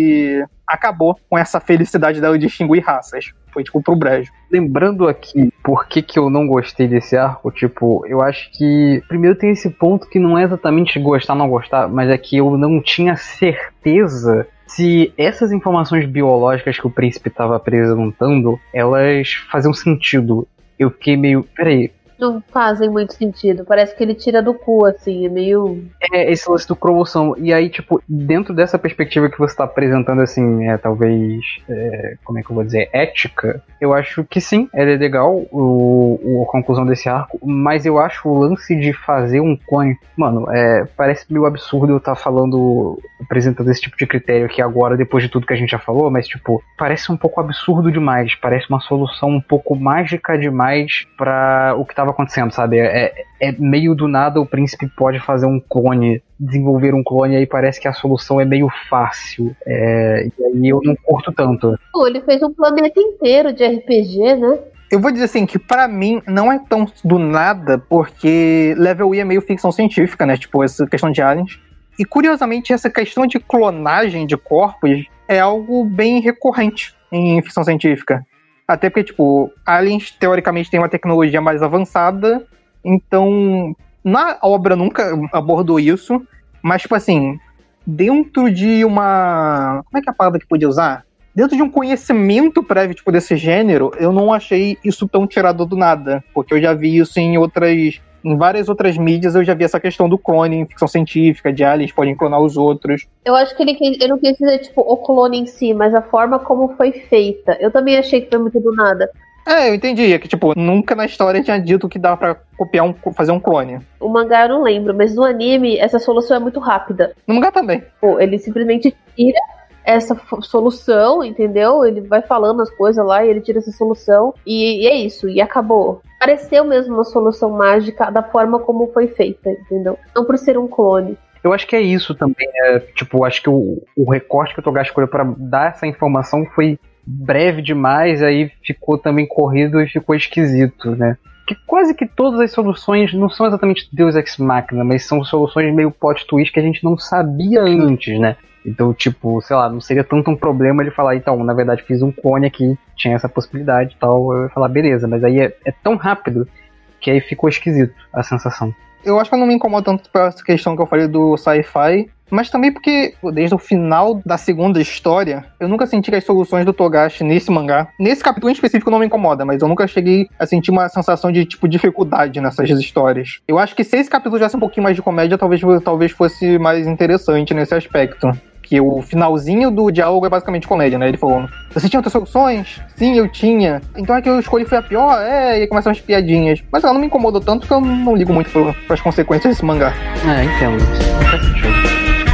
e acabou com essa felicidade dela de distinguir raças. Foi, tipo, pro brejo. Lembrando aqui por que que eu não gostei desse arco, tipo, eu acho que primeiro tem esse ponto que não é exatamente gostar ou não gostar, mas é que eu não tinha certeza se essas informações biológicas que o príncipe estava apresentando, elas faziam sentido. Eu fiquei meio, peraí, não fazem muito sentido. Parece que ele tira do cu, assim, é meio... É, esse lance do cromossoma. E aí, tipo, dentro dessa perspectiva que você tá apresentando, assim, é talvez, é, como é que eu vou dizer, ética, eu acho que sim, ele é legal, o, o, a conclusão desse arco, mas eu acho o lance de fazer um clone, mano, é, parece meio absurdo eu estar tá falando, apresentando esse tipo de critério aqui agora, depois de tudo que a gente já falou, mas, tipo, parece um pouco absurdo demais, parece uma solução um pouco mágica demais pra o que tava acontecendo, sabe? É, é meio do nada o príncipe pode fazer um clone, desenvolver um clone, e aí parece que a solução é meio fácil. É, e aí eu não curto tanto. Pô, ele fez um planeta inteiro de R P G, né? Eu vou dizer assim, que pra mim não é tão do nada, porque Level E é meio ficção científica, né? Tipo, essa questão de aliens. E curiosamente, essa questão de clonagem de corpos é algo bem recorrente em ficção científica. Até porque, tipo, aliens teoricamente têm uma tecnologia mais avançada, então na obra nunca abordou isso, mas, tipo assim, dentro de uma... Como é que é a palavra que podia usar? Dentro de um conhecimento prévio, tipo, desse gênero, eu não achei isso tão tirado do nada, porque eu já vi isso em outras... Em várias outras mídias eu já vi essa questão do clone em ficção científica, de aliens podem clonar os outros. Eu acho que ele, ele não quis dizer, tipo, o clone em si, mas a forma como foi feita. Eu também achei que foi muito do nada. É, eu entendi. É que, tipo, nunca na história tinha dito que dava pra copiar um, fazer um clone. O mangá eu não lembro, mas no anime essa solução é muito rápida. No mangá também. Pô, ele simplesmente tira essa f- solução, entendeu? Ele vai falando as coisas lá e ele tira essa solução e, e é isso, e acabou. Pareceu mesmo uma solução mágica da forma como foi feita, entendeu? Não por ser um clone. Eu acho que é isso também, é, tipo, acho que o, o recorte que o Togashi escolheu pra dar essa informação foi breve demais, aí ficou também corrido e ficou esquisito, né? Que quase que todas as soluções não são exatamente Deus Ex Machina, mas são soluções meio plot twist que a gente não sabia antes, né? Então, tipo, sei lá, não seria tanto um problema ele falar, então, na verdade fiz um clone aqui, tinha essa possibilidade e tal, eu ia falar, beleza, mas aí é, é tão rápido que aí ficou esquisito a sensação. Eu acho que eu não me incomodo tanto por essa questão que eu falei do sci-fi, mas também porque, desde o final da segunda história, eu nunca senti que as soluções do Togashi nesse mangá, nesse capítulo em específico não me incomoda, mas eu nunca cheguei a sentir uma sensação de, tipo, dificuldade nessas histórias. Eu acho que se esse capítulo tivesse um pouquinho mais de comédia, talvez, talvez fosse mais interessante nesse aspecto. Que o finalzinho do diálogo é basicamente comédia, né? Ele falou, você tinha outras soluções? Sim, eu tinha. Então é que eu escolhi foi a pior? É, e aí começam as piadinhas. Mas ela não me incomodou tanto que eu não ligo muito para as consequências desse mangá. É, entendo. Não faz sentido.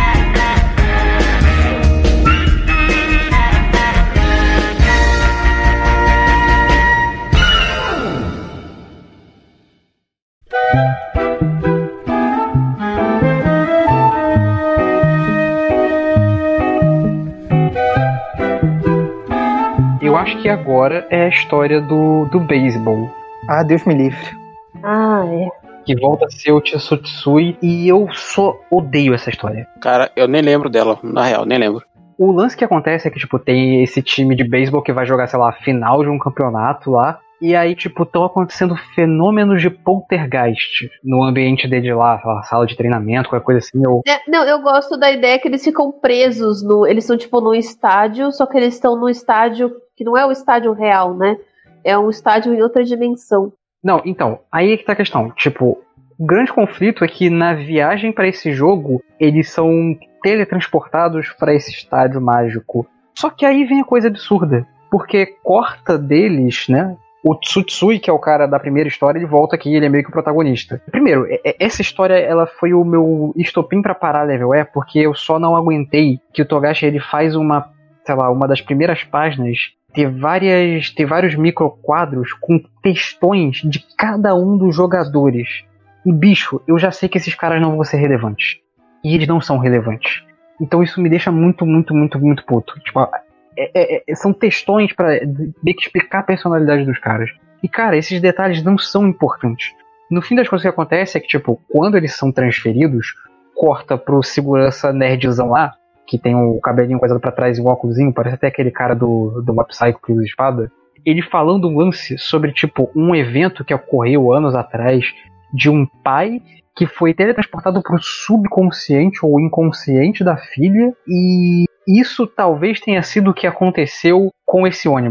Eu acho que agora é a história do, do beisebol. Ah, Deus me livre. Ah, é. Que volta a ser o Tsutsui, e eu só odeio essa história. Cara, eu nem lembro dela, na real, nem lembro. O lance que acontece é que, tipo, tem esse time de beisebol que vai jogar, sei lá, a final de um campeonato lá, e aí, tipo, estão acontecendo fenômenos de poltergeist no ambiente dele lá, sei lá, sala de treinamento, qualquer coisa assim. Eu... É, não, eu gosto da ideia que eles ficam presos, no, eles estão, tipo, num estádio, só que eles estão num estádio que não é o estádio real, né? É um estádio em outra dimensão. Não, então, aí é que tá a questão. Tipo, o grande conflito é que na viagem pra esse jogo, eles são teletransportados pra esse estádio mágico. Só que aí vem a coisa absurda, porque corta deles, né? O Tsutsui, que é o cara da primeira história, ele volta aqui, ele é meio que o protagonista. Primeiro, essa história, ela foi o meu estopim pra parar Level E, porque eu só não aguentei que o Togashi, ele faz uma, sei lá, uma das primeiras páginas, ter várias, ter vários microquadros com textões de cada um dos jogadores. E, bicho, eu já sei que esses caras não vão ser relevantes. E eles não são relevantes. Então isso me deixa muito, muito, muito, muito puto. Tipo, É, é, são textões pra meio que explicar a personalidade dos caras. E, cara, esses detalhes não são importantes. No fim das coisas que acontece é que, tipo, quando eles são transferidos, corta pro segurança nerdzão lá, que tem o cabelinho coisado pra trás e um óculosinho, parece até aquele cara do, do Mob Psycho que usa espada. Ele falando um lance sobre, tipo, um evento que ocorreu anos atrás de um pai que foi teletransportado pro subconsciente ou inconsciente da filha, e isso talvez tenha sido o que aconteceu com esse ônibus.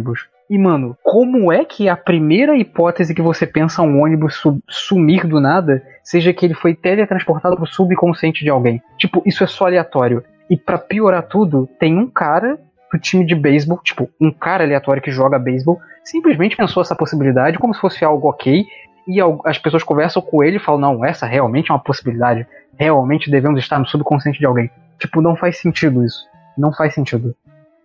E, mano, como é que a primeira hipótese que você pensa um ônibus su- sumir do nada seja que ele foi teletransportado pro subconsciente de alguém? Tipo, isso é só aleatório. E pra piorar tudo, tem um cara do time de beisebol, tipo, um cara aleatório que joga beisebol, simplesmente pensou essa possibilidade como se fosse algo ok, e as pessoas conversam com ele e falam, não, essa realmente é uma possibilidade, realmente devemos estar no subconsciente de alguém. Tipo, não faz sentido isso. Não faz sentido.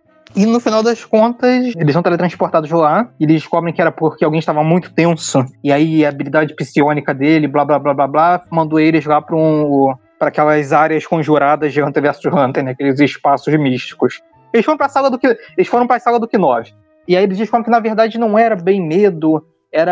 E no final das contas, eles são teletransportados lá, e eles descobrem que era porque alguém estava muito tenso, e aí a habilidade psionica dele, blá blá blá blá blá, mandou eles lá para um, para aquelas áreas conjuradas de Hunter versus Hunter, né, aqueles espaços místicos. Eles foram para a sala do que, eles foram para a sala do Knov. E aí eles descobrem que na verdade não era bem medo,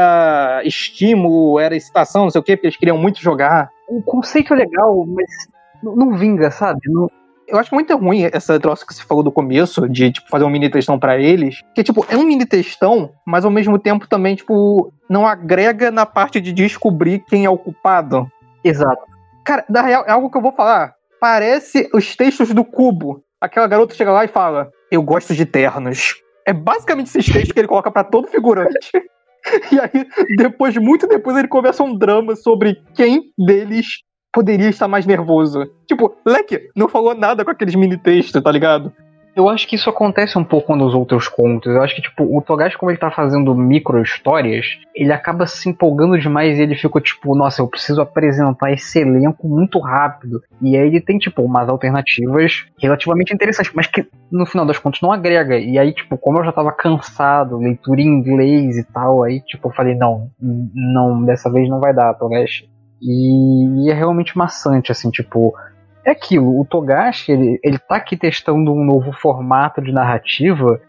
era estímulo, era excitação, não sei o quê, porque eles queriam muito jogar. O conceito é legal, mas não, não vinga, sabe? Não... Eu acho muito ruim essa troça que você falou do começo, de tipo, fazer um mini textão pra eles. Que, tipo, é um mini textão, mas ao mesmo tempo também, tipo, não agrega na parte de descobrir quem é o culpado. Exato. Cara, na real, é algo que eu vou falar. Parece os textos do Cubo. Aquela garota chega lá e fala, eu gosto de ternos. É basicamente esses textos que ele coloca pra todo figurante. E aí, depois, muito depois, ele começa um drama sobre quem deles poderia estar mais nervoso. Tipo, leque, não falou nada com aqueles mini textos, tá ligado? Eu acho que isso acontece um pouco nos outros contos. Eu acho que, tipo, o Togashi, como ele tá fazendo micro-histórias, ele acaba se empolgando demais e ele fica, tipo, nossa, eu preciso apresentar esse elenco muito rápido. E aí ele tem, tipo, umas alternativas relativamente interessantes, mas que, no final das contas, não agrega. E aí, tipo, como eu já tava cansado, leitura em inglês e tal, aí, tipo, eu falei, não, não, dessa vez não vai dar, Togashi. E, e é realmente maçante, assim, tipo... É aquilo, o Togashi, ele, ele tá aqui testando um novo formato de narrativa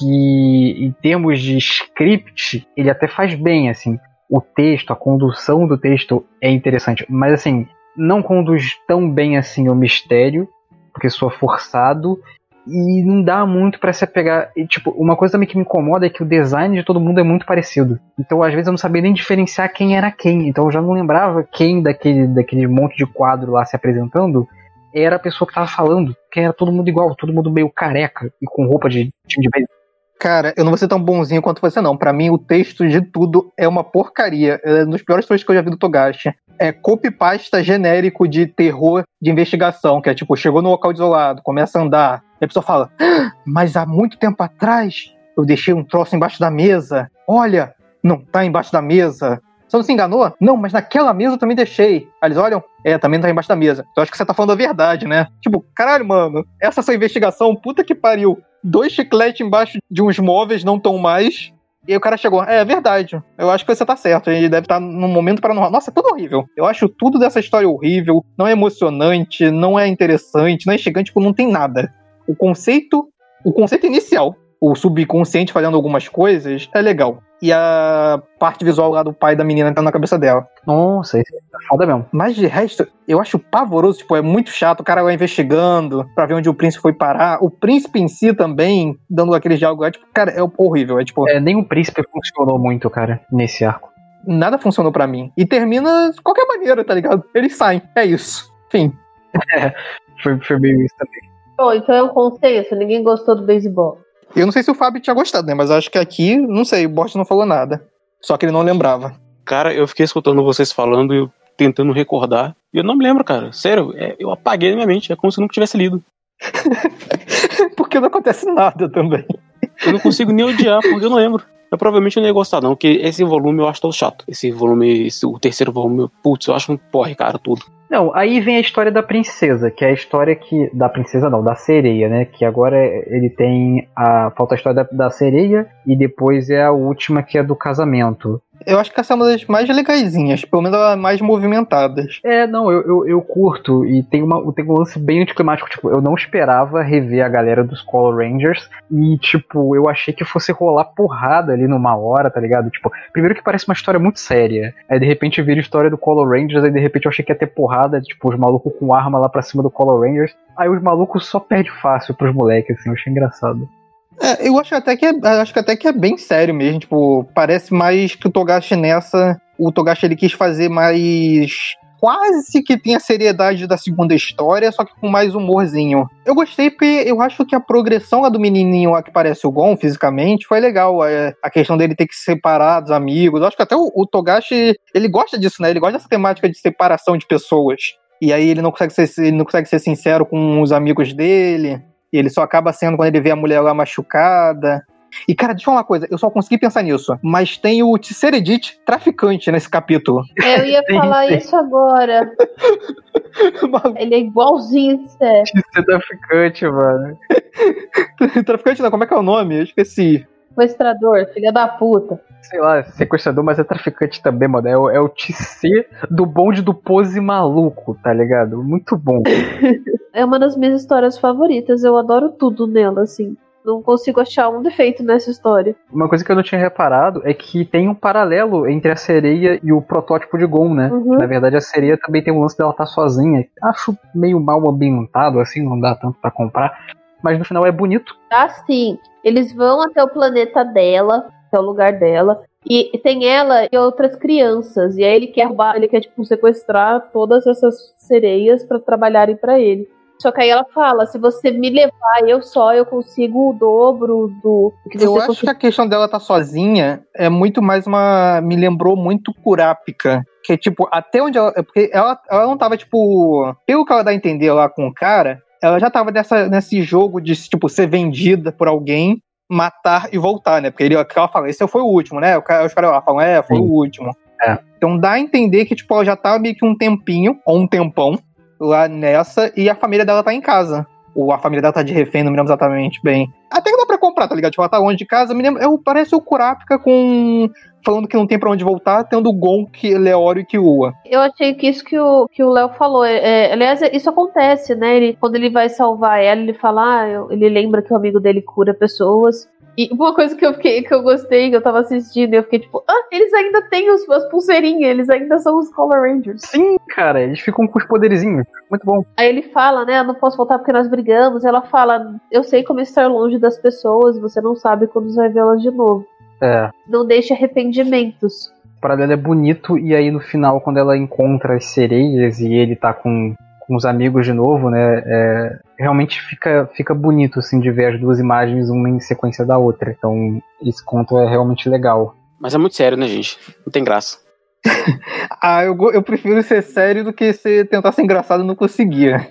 que, em termos de script, ele até faz bem, assim. O texto, a condução do texto é interessante, mas, assim, não conduz tão bem, assim, o mistério, porque soa forçado, e não dá muito pra se apegar. E, tipo, uma coisa também que me incomoda é que o design de todo mundo é muito parecido. Então, às vezes, eu não sabia nem diferenciar quem era quem. Então, eu já não lembrava quem daquele, daquele monte de quadro lá se apresentando era a pessoa que tava falando, que era todo mundo igual, todo mundo meio careca e com roupa de time de beisebol. Cara, eu não vou ser tão bonzinho quanto você não. Pra mim, o texto de tudo é uma porcaria. É um dos piores textos que eu já vi do Togashi. É copy-pasta genérico de terror de investigação, que é tipo, chegou no local isolado, começa a andar, e a pessoa fala, ah, mas há muito tempo atrás eu deixei um troço embaixo da mesa. Olha, não tá embaixo da mesa. Você não se enganou? Não, mas naquela mesa eu também deixei. Aí eles olham, é, também não tá embaixo da mesa. Então acho que você tá falando a verdade, né? Tipo, caralho, mano, essa é a sua investigação, puta que pariu. Dois chicletes embaixo de uns móveis, não tão mais. E aí o cara chegou, é, é verdade, eu acho que você tá certo, ele deve estar num momento paranormal. Nossa, é tudo horrível. Eu acho tudo dessa história horrível, não é emocionante, não é interessante, não é instigante, tipo, não tem nada. O conceito, o conceito inicial, o subconsciente fazendo algumas coisas, é legal. E a parte visual lá do pai da menina entrando na cabeça dela. Nossa, isso é foda mesmo. Mas de resto, eu acho pavoroso, tipo, é muito chato o cara lá investigando pra ver onde o príncipe foi parar. O príncipe em si também, dando aqueles diálogos, é tipo, cara, é horrível. É tipo... É, nem o príncipe funcionou muito, cara, nesse arco. Nada funcionou pra mim. E termina de qualquer maneira, tá ligado? Eles saem, é isso. Fim. É, foi, foi meio isso também. Bom, então é um consenso, ninguém gostou do beisebol. Eu não sei se o Fábio tinha gostado, né? Mas acho que aqui, não sei, o Borges não falou nada. Só que ele não lembrava. Cara, eu fiquei escutando vocês falando e eu tentando recordar. E eu não me lembro, cara. Sério, é, eu apaguei na minha mente. É como se eu nunca tivesse lido. Porque não acontece nada também. Eu não consigo nem odiar, porque eu não lembro. Eu provavelmente não ia gostar, não. Porque esse volume eu acho tão chato. Esse volume, esse, o terceiro volume, putz, eu acho um porre, cara, tudo. Não, aí vem a história da princesa, que é a história que... Da princesa não, da sereia, né? Que agora ele tem a... Falta a história da, da sereia e depois é a última que é do casamento. Eu acho que essa é uma das mais legaisinhas, pelo menos as mais movimentadas. É, não, eu, eu, eu curto, e tem, uma, tem um lance bem anticlimático, tipo, eu não esperava rever a galera dos Color Rangers, e, tipo, eu achei que fosse rolar porrada ali numa hora, tá ligado? Tipo, primeiro que parece uma história muito séria, aí de repente vira a história do Color Rangers, aí de repente eu achei que ia ter porrada, tipo, os malucos com arma lá pra cima do Color Rangers, aí os malucos só perdem fácil pros moleques, assim, eu achei engraçado. É, eu acho até que é, acho que até que é bem sério mesmo, tipo, parece mais que o Togashi nessa, o Togashi ele quis fazer mais quase que tem a seriedade da segunda história, só que com mais humorzinho. Eu gostei porque eu acho que a progressão lá do menininho lá que parece o Gon, fisicamente, foi legal. É, a questão dele ter que se separar dos amigos. Eu acho que até o, o Togashi, ele gosta disso, né? Ele gosta dessa temática de separação de pessoas. E aí ele não consegue ser, ele não consegue ser sincero com os amigos dele. E ele só acaba sendo quando ele vê a mulher lá machucada. E, cara, deixa eu falar uma coisa, eu só consegui pensar nisso, mas tem o Tseredit traficante nesse capítulo. Eu ia falar isso agora. Ele é igualzinho de ser. Tse traficante, mano. Traficante não, como é que é o nome? Eu esqueci. Sequestrador, filha da puta. Sei lá, sequestrador, mas é traficante também, mano. É o, é o Tse do bonde do pose maluco, tá ligado? Muito bom. É uma das minhas histórias favoritas, eu adoro tudo nela, assim. Não consigo achar um defeito nessa história. Uma coisa que eu não tinha reparado é que tem um paralelo entre a sereia e o protótipo de Gon, né? Uhum. Na verdade, a sereia também tem um lance dela estar sozinha. Acho meio mal ambientado, assim, não dá tanto pra comprar. Mas no final é bonito. Ah, sim. Eles vão até o planeta dela, até o lugar dela. E tem ela e outras crianças. E aí ele quer roubar, ele quer, tipo, sequestrar todas essas sereias pra trabalharem pra ele. Só que aí ela fala, se você me levar eu só, eu consigo o dobro do que você Eu acho consegue. que a questão dela estar tá sozinha é muito mais uma... Me lembrou muito Kurapika. Que, tipo, até onde ela... Porque ela, ela não tava, tipo... Pelo que ela dá a entender lá com o cara, ela já tava nessa, nesse jogo de, tipo, ser vendida por alguém, matar e voltar, né? Porque ele, ela fala, esse foi o último, né? Os caras lá falam, é, foi Sim. o último. É. Então dá a entender que, tipo, ela já tava meio que um tempinho, ou um tempão, lá nessa, e a família dela tá em casa. Ou a família dela tá de refém, não me lembro exatamente bem. Até que dá pra comprar, tá ligado? Tipo, ela tá longe de casa, me lembro, eu, parece o Kurapika com... falando que não tem pra onde voltar, tendo o Gon, que Leório e Killua. Eu achei que isso que o que o Léo falou, é, aliás, isso acontece, né? Ele, quando ele vai salvar ela, ele fala, ah, eu, ele lembra que o amigo dele cura pessoas. E uma coisa que eu fiquei, que eu gostei, que eu tava assistindo, eu fiquei tipo, ah, eles ainda têm os, as pulseirinhas, eles ainda são os Color Rangers. Sim, cara, eles ficam com os poderizinhos, muito bom. Aí ele fala, né, eu não posso voltar porque nós brigamos. Ela fala, eu sei como estar longe das pessoas, você não sabe quando você vai vê-las de novo. É. Não deixe arrependimentos. O paralelo é bonito, e aí no final, quando ela encontra as sereias e ele tá com... com os amigos de novo, né, é, realmente fica, fica bonito, assim, de ver as duas imagens, uma em sequência da outra. Então, esse conto é realmente legal. Mas é muito sério, né, gente? Não tem graça. ah, eu, eu prefiro ser sério do que ser, tentar ser engraçado e não conseguir.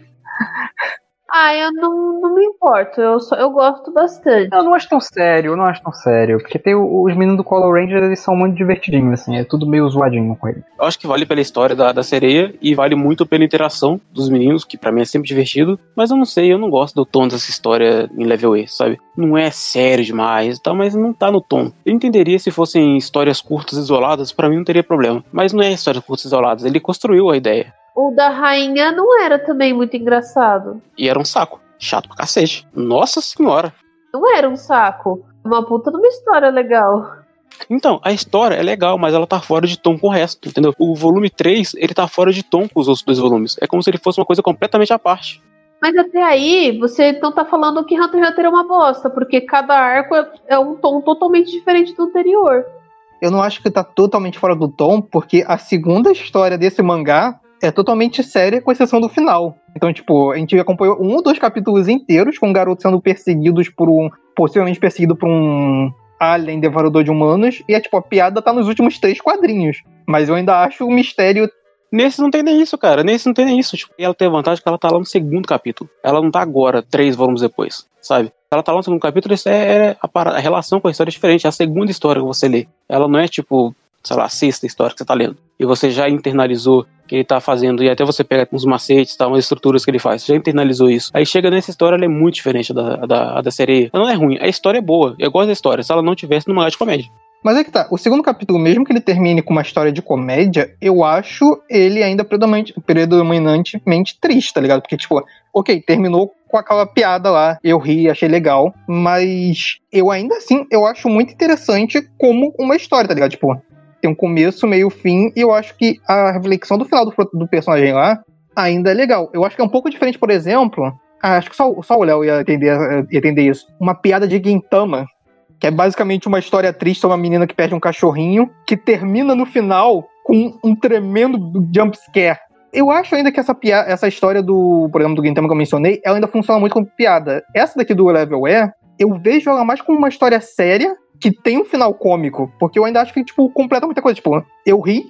Ah, eu não, não me importo, eu, só, eu gosto bastante. Eu não acho tão sério, eu não acho tão sério. Porque tem o, os meninos do Color Ranger, eles são muito divertidinhos, assim, é tudo meio zoadinho com ele. Eu acho que vale pela história da, da sereia e vale muito pela interação dos meninos, que pra mim é sempre divertido. Mas eu não sei, eu não gosto do tom dessa história em Level E, sabe? Não é sério demais e tal, mas não tá no tom. Eu entenderia se fossem histórias curtas isoladas, pra mim não teria problema. Mas não é histórias curtas isoladas, ele construiu a ideia. O da rainha não era também muito engraçado. E era um saco. Chato pra cacete. Nossa senhora. Não era um saco. Uma puta de uma história legal. Então, a história é legal, mas ela tá fora de tom com o resto, entendeu? O volume três, ele tá fora de tom com os outros dois volumes. É como se ele fosse uma coisa completamente à parte. Mas até aí, você não tá falando que Hunter x Hunter é uma bosta, porque cada arco é, é um tom totalmente diferente do anterior. Eu não acho que tá totalmente fora do tom, porque a segunda história desse mangá é totalmente séria, com exceção do final. Então, tipo, a gente acompanhou um ou dois capítulos inteiros com garotos sendo perseguidos por um... possivelmente perseguido por um alien devorador de humanos, e, é, tipo, a piada tá nos últimos três quadrinhos. Mas eu ainda acho o mistério... Nesse não tem nem isso, cara. Nesse não tem nem isso. Tipo, ela tem a vantagem que ela tá lá no segundo capítulo. Ela não tá agora, três volumes depois, sabe? Ela tá lá no segundo capítulo, isso é, é a, a relação com a história é diferente. É a segunda história que você lê. Ela não é, tipo... sei lá, a sexta história que você tá lendo, e você já internalizou o que ele tá fazendo, e até você pega uns macetes, tá, umas estruturas que ele faz, você já internalizou isso. Aí chega nessa história, ela é muito diferente da, da, da sereia. Ela não é ruim, a história é boa, eu gosto da história, se ela não tivesse no mangá de comédia. Mas é que tá, o segundo capítulo, mesmo que ele termine com uma história de comédia, eu acho ele ainda predominante, predominantemente triste, tá ligado? Porque, tipo, ok, terminou com aquela piada lá, eu ri, achei legal, mas eu ainda assim, eu acho muito interessante como uma história, tá ligado? Tipo, tem um começo, meio, fim, e eu acho que a reflexão do final do, do personagem lá ainda é legal. Eu acho que é um pouco diferente, por exemplo, acho que só, só o Léo ia entender, ia entender isso, uma piada de Gintama, que é basicamente uma história triste, uma menina que perde um cachorrinho, que termina no final com um tremendo jumpscare. Eu acho ainda que essa, pia- essa história do programa do Gintama que eu mencionei, ela ainda funciona muito como piada. Essa daqui do Level E, eu vejo ela mais como uma história séria que tem um final cômico, porque eu ainda acho que, tipo, completa muita coisa. Tipo, eu ri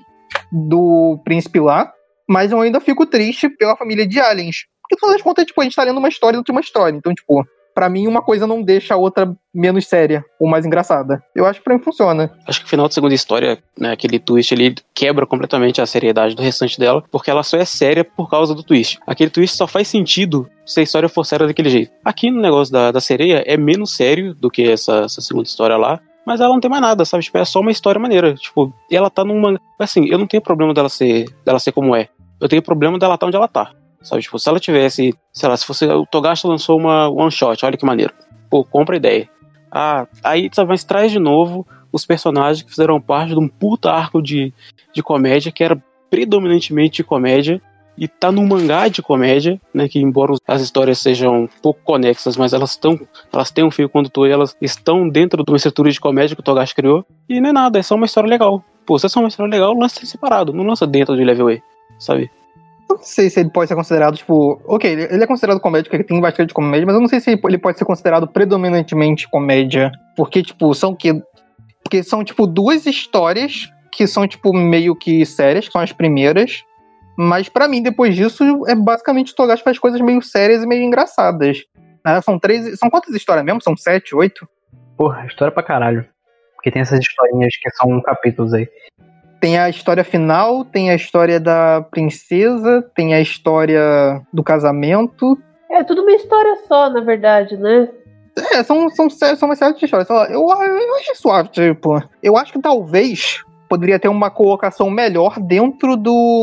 do príncipe lá, mas eu ainda fico triste pela família de aliens. Porque, no final das contas, tipo, a gente tá lendo uma história dentro de uma história. Então, tipo, pra mim, uma coisa não deixa a outra menos séria ou mais engraçada. Eu acho que pra mim funciona. Acho que o final da segunda história, né, aquele twist, ele quebra completamente a seriedade do restante dela, porque ela só é séria por causa do twist. Aquele twist só faz sentido se a história for séria daquele jeito. Aqui no negócio da, da sereia é menos sério do que essa, essa segunda história lá, mas ela não tem mais nada, sabe? Tipo, é só uma história maneira. Tipo, ela tá numa... Assim, eu não tenho problema dela ser, dela ser como é. Eu tenho problema dela tá onde ela tá. Sabe? Tipo, se ela tivesse... Sei lá, se fosse... O Togashi lançou uma one shot, olha que maneiro. Pô, compra a ideia. Ah, aí, sabe, mas traz de novo os personagens que fizeram parte de um puta arco de, de comédia, que era predominantemente de comédia, e tá num mangá de comédia, né, que embora as histórias sejam um pouco conexas, mas elas estão, elas têm um fio condutor e elas estão dentro de uma estrutura de comédia que o Togashi criou, e não é nada, é só uma história legal. Pô, se é só uma história legal, lança separado, não lança dentro de Level E, sabe? Eu não sei se ele pode ser considerado, tipo... Ok, ele é considerado comédia, porque ele tem bastante comédia, mas eu não sei se ele pode ser considerado predominantemente comédia. Porque, tipo, são que... Porque são, tipo, duas histórias que são, tipo, meio que sérias, que são as primeiras. Mas, pra mim, depois disso, é basicamente o Togashi faz coisas meio sérias e meio engraçadas. Ah, são três... São quantas histórias mesmo? São sete, oito? Porra, história pra caralho. Porque tem essas historinhas que são capítulos aí. Tem a história final, tem a história da princesa, tem a história do casamento. É tudo uma história só, na verdade, né? É, são, são, são uma série de histórias. Sei lá, Eu, eu acho suave, tipo... Eu acho que talvez poderia ter uma colocação melhor dentro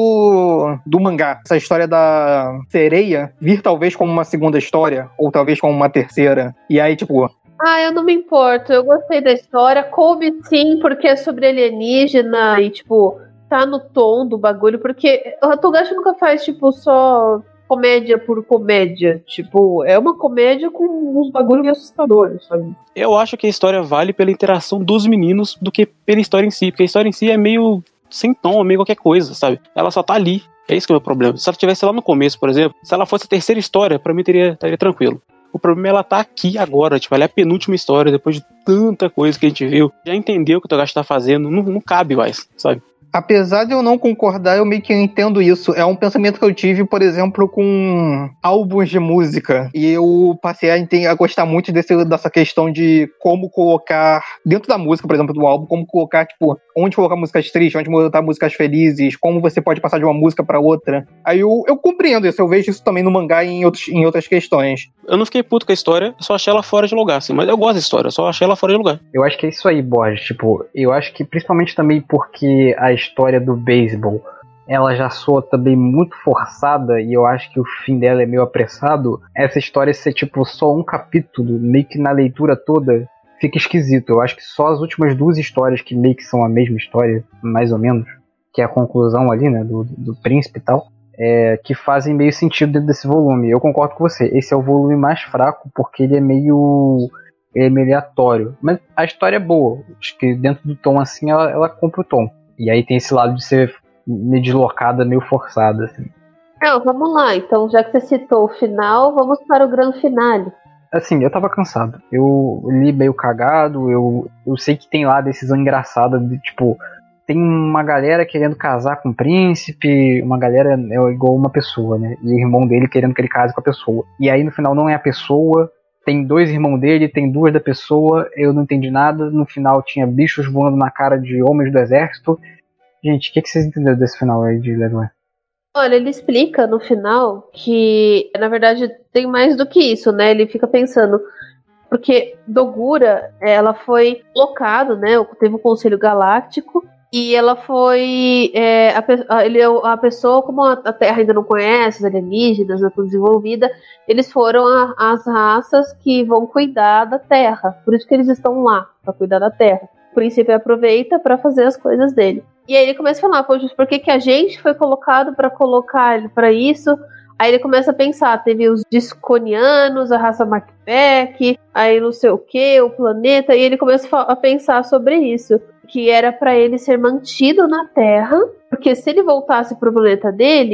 do, do mangá. Essa história da sereia vir talvez como uma segunda história, ou talvez como uma terceira. E aí, tipo... Ah, eu não me importo. Eu gostei da história. Coube sim, porque é sobre alienígena e, tipo, tá no tom do bagulho. Porque o Togashi nunca faz, tipo, só comédia por comédia. Tipo, é uma comédia com uns bagulhos assustadores, sabe? Eu acho que a história vale pela interação dos meninos do que pela história em si. Porque a história em si é meio sem tom, é meio qualquer coisa, sabe? Ela só tá ali. É isso que é o meu problema. Se ela tivesse lá no começo, por exemplo, se ela fosse a terceira história, pra mim teria, teria tranquilo. O problema é ela tá aqui agora, tipo, ela é a penúltima história, depois de tanta coisa que a gente viu. Já entendeu o que o Togashi tá fazendo, não, não cabe mais, sabe? Apesar de eu não concordar, eu meio que entendo isso. É um pensamento que eu tive, por exemplo, com álbuns de música. E eu passei a, ente- a gostar muito desse, dessa questão de como colocar, dentro da música, por exemplo, do álbum, como colocar, tipo, onde colocar músicas tristes, onde botar músicas felizes, como você pode passar de uma música pra outra. Aí eu, eu compreendo isso, eu vejo isso também no mangá e em, outros, em outras questões. Eu não fiquei puto com a história, eu só achei ela fora de lugar, assim. Mas eu gosto da história, eu só achei ela fora de lugar. Eu acho que é isso aí, Borges. Tipo, eu acho que principalmente também porque a história do beisebol, ela já soa também muito forçada e eu acho que o fim dela é meio apressado. Essa história ser tipo só um capítulo, meio que na leitura toda, fica esquisito. Eu acho que só as últimas duas histórias que meio que são a mesma história, mais ou menos, que é a conclusão ali, né, do, do príncipe e tal, é, que fazem meio sentido dentro desse volume. Eu concordo com você, esse é o volume mais fraco porque ele é meio... ele é meio aleatório. Mas a história é boa. Acho que dentro do tom assim, ela, ela compra o tom. E aí tem esse lado de ser meio deslocada, meio forçada, assim. Não, vamos lá. Então, já que você citou o final, vamos para o grande finale. Assim, eu tava cansado. Eu li meio cagado, eu, eu sei que tem lá decisão engraçada de, tipo, tem uma galera querendo casar com o príncipe, uma galera é igual uma pessoa, né? E o irmão dele querendo que ele case com a pessoa. E aí, no final, não é a pessoa... Tem dois irmãos dele, tem duas da pessoa, eu não entendi nada. No final tinha bichos voando na cara de homens do exército. Gente, o que, que vocês entenderam desse final aí de Level? Olha, ele explica no final que, na verdade, tem mais do que isso, né? Ele fica pensando, porque Dogura, ela foi colocada, né? Teve o Conselho Galáctico, e ela foi é, a, a, ele, a pessoa, como a, a Terra ainda não conhece, os alienígenas, não estão desenvolvida, eles foram a, as raças que vão cuidar da Terra. Por isso que eles estão lá, para cuidar da Terra. O príncipe aproveita para fazer as coisas dele. E aí ele começa a falar, poxa, por que, que a gente foi colocado para colocar ele para isso? Aí ele começa a pensar, teve os Disconianos, a raça Macbeth, aí não sei o que, o planeta, e ele começa a pensar sobre isso, que era para ele ser mantido na Terra, porque se ele voltasse pro planeta dele,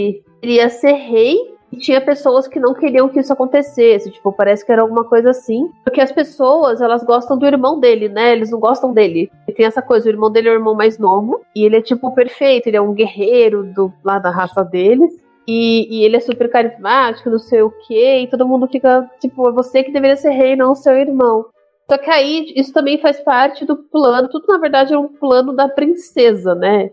iria ser rei. E tinha pessoas que não queriam que isso acontecesse. Tipo, parece que era alguma coisa assim. Porque as pessoas, elas gostam do irmão dele, né? Eles não gostam dele. E tem essa coisa, o irmão dele é o irmão mais novo. E ele é, tipo, perfeito. Ele é um guerreiro do, lá da raça deles. E, e ele é super carismático, não sei o quê. E todo mundo fica, tipo, é você que deveria ser rei, não o seu irmão. Só que aí, isso também faz parte do plano. Tudo, na verdade, é um plano da princesa, né?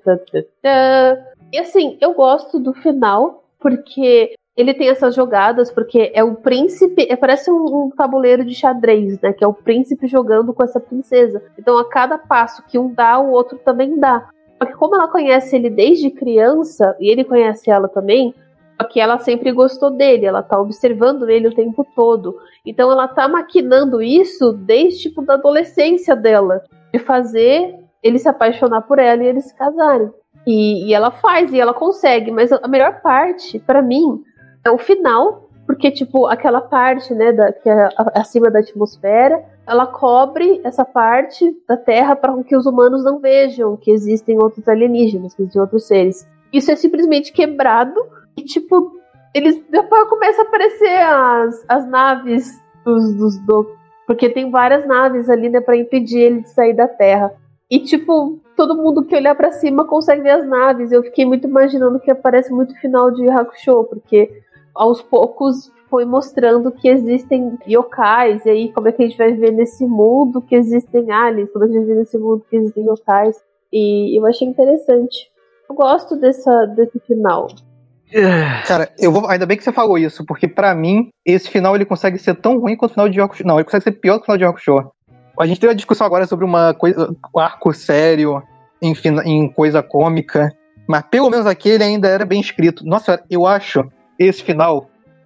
E assim, eu gosto do final. Porque... ele tem essas jogadas, porque é o príncipe, é, parece um, um tabuleiro de xadrez, né? Que é o príncipe jogando com essa princesa. Então, a cada passo que um dá, o outro também dá. Só que como ela conhece ele desde criança, e ele conhece ela também, só que ela sempre gostou dele, ela tá observando ele o tempo todo. Então, ela tá maquinando isso desde, tipo, da adolescência dela. De fazer ele se apaixonar por ela e eles se casarem. E, e ela faz, e ela consegue. Mas a melhor parte, pra mim... é o final, porque, tipo, aquela parte, né, da, que é acima da atmosfera, ela cobre essa parte da Terra para que os humanos não vejam que existem outros alienígenas, que existem outros seres. Isso é simplesmente quebrado e, tipo, eles depois começam a aparecer as, as naves dos, dos do, porque tem várias naves ali, né, para impedir ele de sair da Terra. E, tipo, todo mundo que olhar pra cima consegue ver as naves. Eu fiquei muito imaginando que aparece muito final de Hakusho, porque aos poucos foi mostrando que existem yokais, e aí como é que a gente vai ver nesse mundo que existem aliens, como é que a gente vai ver nesse mundo que existem yokais. E eu achei interessante. Eu gosto dessa, desse final. Cara, eu vou, ainda bem que você falou isso, porque pra mim, esse final ele consegue ser tão ruim quanto o final de Hakusho. Não, ele consegue ser pior que o final de Hakusho. A gente teve uma discussão agora sobre uma coisa, um arco sério, em, em coisa cômica, mas pelo menos aqui ele ainda era bem escrito. Nossa, eu acho esse final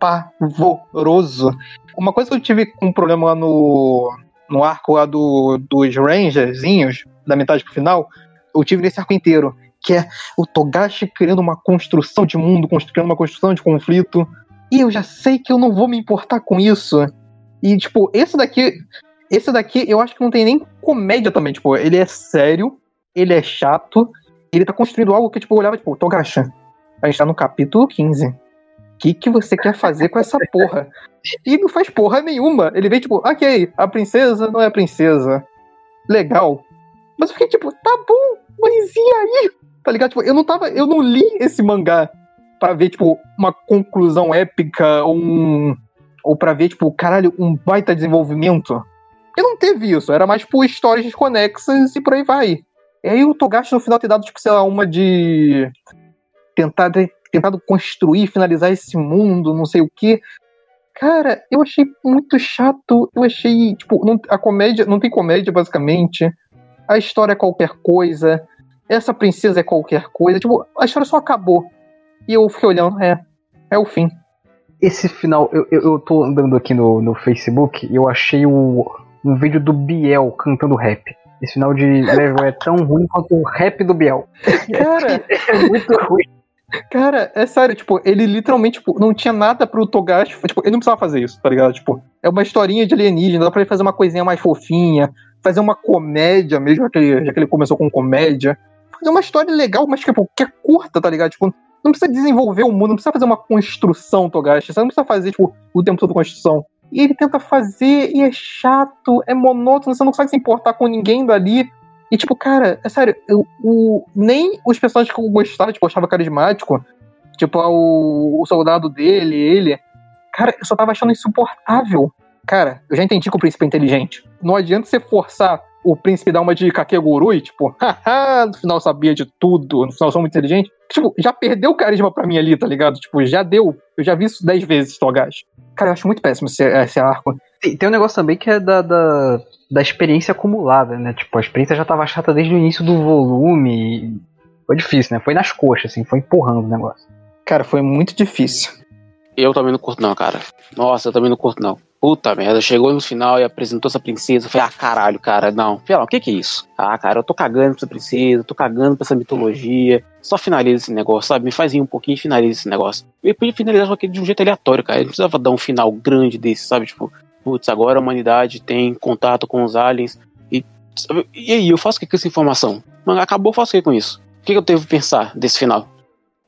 pavoroso. Uma coisa que eu tive um problema lá no, no arco lá do, dos Rangerzinhos, da metade pro final, eu tive nesse arco inteiro, que é o Togashi criando uma construção de mundo, criando uma construção de conflito, e eu já sei que eu não vou me importar com isso. E, tipo, esse daqui, esse daqui eu acho que não tem nem comédia também, tipo, ele é sério, ele é chato, ele tá construindo algo que, tipo, eu olhava, tipo, Togashi, a gente tá no capítulo quinze. O que, que você quer fazer com essa porra? E não faz porra nenhuma. Ele vem tipo, ok, a princesa não é a princesa. Legal. Mas eu fiquei tipo, tá bom, mas e aí? Tá ligado? Tipo, eu não tava, eu não li esse mangá pra ver, tipo, uma conclusão épica ou um... ou pra ver, tipo, caralho, um baita desenvolvimento. Eu não teve isso. Era mais, tipo, histórias desconexas e por aí vai. E aí o Togashi no final ter dado, tipo, sei lá, uma de... tentar... tentado construir, finalizar esse mundo, não sei o que. Cara, eu achei muito chato. Eu achei, tipo, não, a comédia, não tem comédia, basicamente. A história é qualquer coisa. Essa princesa é qualquer coisa. Tipo, a história só acabou. E eu fiquei olhando, é, é o fim. Esse final, eu, eu, eu tô andando aqui no, no Facebook e eu achei o, um vídeo do Biel cantando rap. Esse final de level é tão ruim quanto o rap do Biel. Cara, é muito ruim. Cara, é sério, tipo, ele literalmente, tipo, não tinha nada pro Togashi, tipo, ele não precisava fazer isso, tá ligado? Tipo, é uma historinha de alienígena, dá pra ele fazer uma coisinha mais fofinha, fazer uma comédia mesmo, já que ele, já que ele começou com comédia, fazer uma história legal, mas, tipo, que é curta, tá ligado? Tipo, não precisa desenvolver o mundo, não precisa fazer uma construção, Togashi, você não precisa fazer, tipo, o tempo todo construção. E ele tenta fazer, e é chato, é monótono, você não consegue se importar com ninguém dali. E, tipo, cara, é sério, eu, o, nem os personagens que eu gostava, tipo, eu achava carismático, tipo, o, o soldado dele, ele, cara, eu só tava achando insuportável. Cara, eu já entendi que o príncipe é inteligente. Não adianta você forçar o príncipe dar uma de Kakegurui, tipo, haha, no final sabia de tudo, no final sou muito inteligente. Tipo, já perdeu o carisma pra mim ali, tá ligado? Tipo, já deu, eu já vi isso dez vezes, Togashi. Cara, eu acho muito péssimo esse, esse arco. Tem, tem um negócio também que é da, da, da experiência acumulada, né? Tipo, a experiência já tava chata desde o início do volume. E foi difícil, né? Foi nas coxas, assim, foi empurrando o negócio. Cara, foi muito difícil. Eu também não curto não, cara. Nossa, eu também não curto não. Puta merda, chegou no final e apresentou essa princesa. Eu falei, ah, caralho, cara, não. Falei, o que que é isso? Ah, cara, eu tô cagando pra essa princesa, tô cagando pra essa mitologia. Só finaliza esse negócio, sabe? Me faz ir um pouquinho e finaliza esse negócio. Eu podia finalizar só aquele de um jeito aleatório, cara. Ele não precisava dar um final grande desse, sabe? Tipo, putz, agora a humanidade tem contato com os aliens. E, sabe? E aí, eu faço o que com essa informação? Mano, acabou, eu faço o que com isso? O que, que eu devo pensar desse final?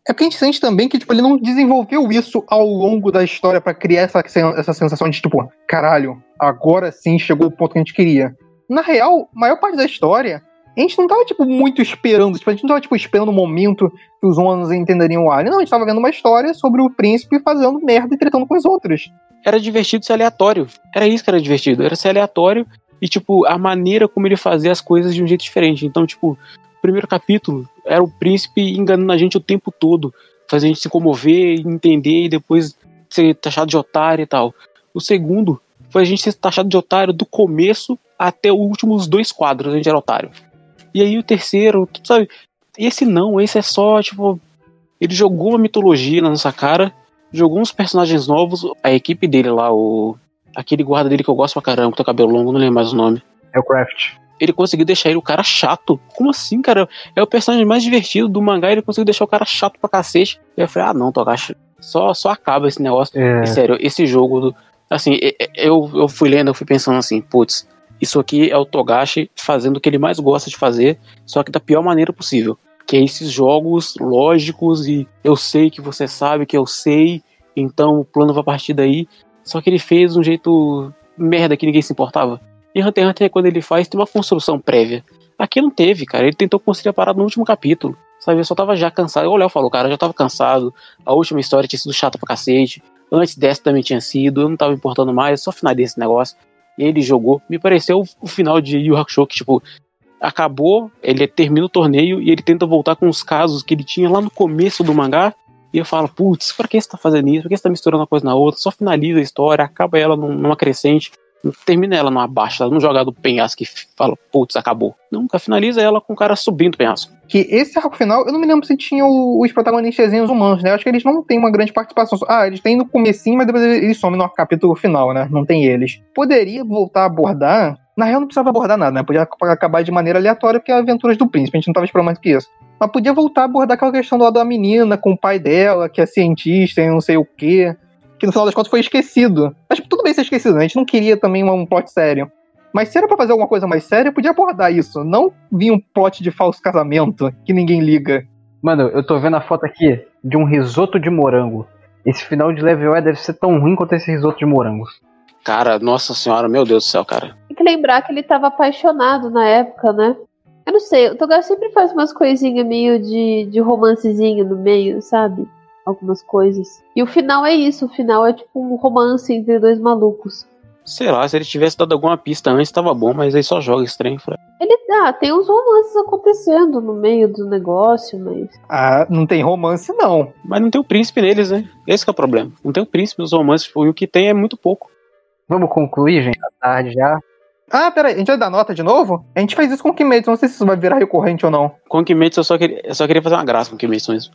É porque a gente sente também que, tipo, ele não desenvolveu isso ao longo da história pra criar essa, essa sensação de, tipo, caralho, agora sim chegou o ponto que a gente queria. Na real, a maior parte da história, a gente não tava, tipo, muito esperando. Tipo, a gente não tava, tipo, esperando o momento que os humanos entenderiam o alien. Não, a gente tava vendo uma história sobre o príncipe fazendo merda e tretando com os outros. Era divertido ser aleatório. Era isso que era divertido. Era ser aleatório e, tipo, a maneira como ele fazia as coisas de um jeito diferente. Então, tipo, o primeiro capítulo era o príncipe enganando a gente o tempo todo. Fazendo a gente se comover, entender e depois ser taxado de otário e tal. O segundo foi a gente ser taxado de otário do começo até os últimos dois quadros. A gente era otário. E aí o terceiro, sabe? Esse não, esse é só, tipo... Ele jogou uma mitologia na nossa cara, jogou uns personagens novos. A equipe dele lá, o... aquele guarda dele que eu gosto pra caramba, que tem cabelo longo, não lembro mais o nome. É o Craft. Ele conseguiu deixar ele o cara chato. Como assim, cara? É o personagem mais divertido do mangá e ele conseguiu deixar o cara chato pra cacete. E eu falei, ah não, Togashi, só, só acaba esse negócio. É. E, sério, esse jogo, do... assim, eu, eu fui lendo, eu fui pensando assim, putz, isso aqui é o Togashi fazendo o que ele mais gosta de fazer, só que da pior maneira possível. Que é esses jogos lógicos e eu sei que você sabe que eu sei, então o plano vai partir daí. Só que ele fez de um jeito merda que ninguém se importava. E Hunter x Hunter, quando ele faz, tem uma construção prévia. Aqui não teve, cara. Ele tentou construir a parada no último capítulo. Sabe, eu só tava já cansado. O Léo falou, cara, eu já tava cansado. A última história tinha sido chata pra cacete. Antes dessa também tinha sido. Eu não tava importando mais, só final desse negócio. E ele jogou. Me pareceu o final de Yu Yu Hakusho, que, tipo, acabou, ele termina o torneio e ele tenta voltar com os casos que ele tinha lá no começo do mangá. E eu falo, putz, pra que você tá fazendo isso? Por que você tá misturando uma coisa na outra? Só finaliza a história, acaba ela numa crescente. Termina ela numa baixa, não jogar do penhasco que fala, putz, acabou. Nunca finaliza ela com o cara subindo o penhasco. Que esse arco final, eu não me lembro se tinha o, os protagonistazinhos humanos, né? Eu acho que eles não têm uma grande participação. Ah, eles têm no comecinho, mas depois eles somem no capítulo final, né? Não tem eles. Poderia voltar a abordar... Na real, não precisava abordar nada, né? Podia acabar de maneira aleatória, porque é Aventuras do Príncipe, a gente não tava esperando mais do que isso. Mas podia voltar a abordar aquela questão do lado da menina, com o pai dela, que é cientista e não sei o quê... que no final das contas foi esquecido. Mas tudo bem ser esquecido, né? A gente não queria também um plot sério. Mas se era pra fazer alguma coisa mais séria, podia abordar isso. Não vir um plot de falso casamento, que ninguém liga. Mano, eu tô vendo a foto aqui de um risoto de morango. Esse final de Level E deve ser tão ruim quanto esse risoto de morango. Cara, nossa senhora, meu Deus do céu, cara. Tem que lembrar que ele tava apaixonado na época, né? Eu não sei, o Togashi sempre faz umas coisinhas meio de, de romancezinho no meio, sabe? Algumas coisas. E o final é isso, o final é tipo um romance entre dois malucos. Sei lá, se ele tivesse dado alguma pista antes, tava bom, mas aí só joga estranho. Ele dá, ah, tem uns romances acontecendo no meio do negócio, mas... Ah, não tem romance, não. Mas não tem o príncipe neles, né? Esse que é o problema. Não tem o príncipe nos romances, e o que tem é muito pouco. Vamos concluir, gente? Tá tarde já. Ah, peraí, a gente vai dar nota de novo? A gente faz isso com o Kimetsu, não sei se isso vai virar recorrente ou não. Com o Kimetsu eu só queria, eu só queria fazer uma graça com o Kimetsu mesmo.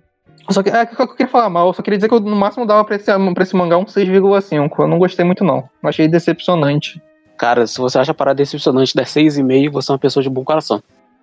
Só que, é, que eu queria falar mal, eu só queria dizer que eu no máximo dava pra esse, pra esse mangá um seis vírgula cinco. Eu não gostei muito, não. Eu achei decepcionante. Cara, se você acha a parada decepcionante das seis e meio, você é uma pessoa de bom coração.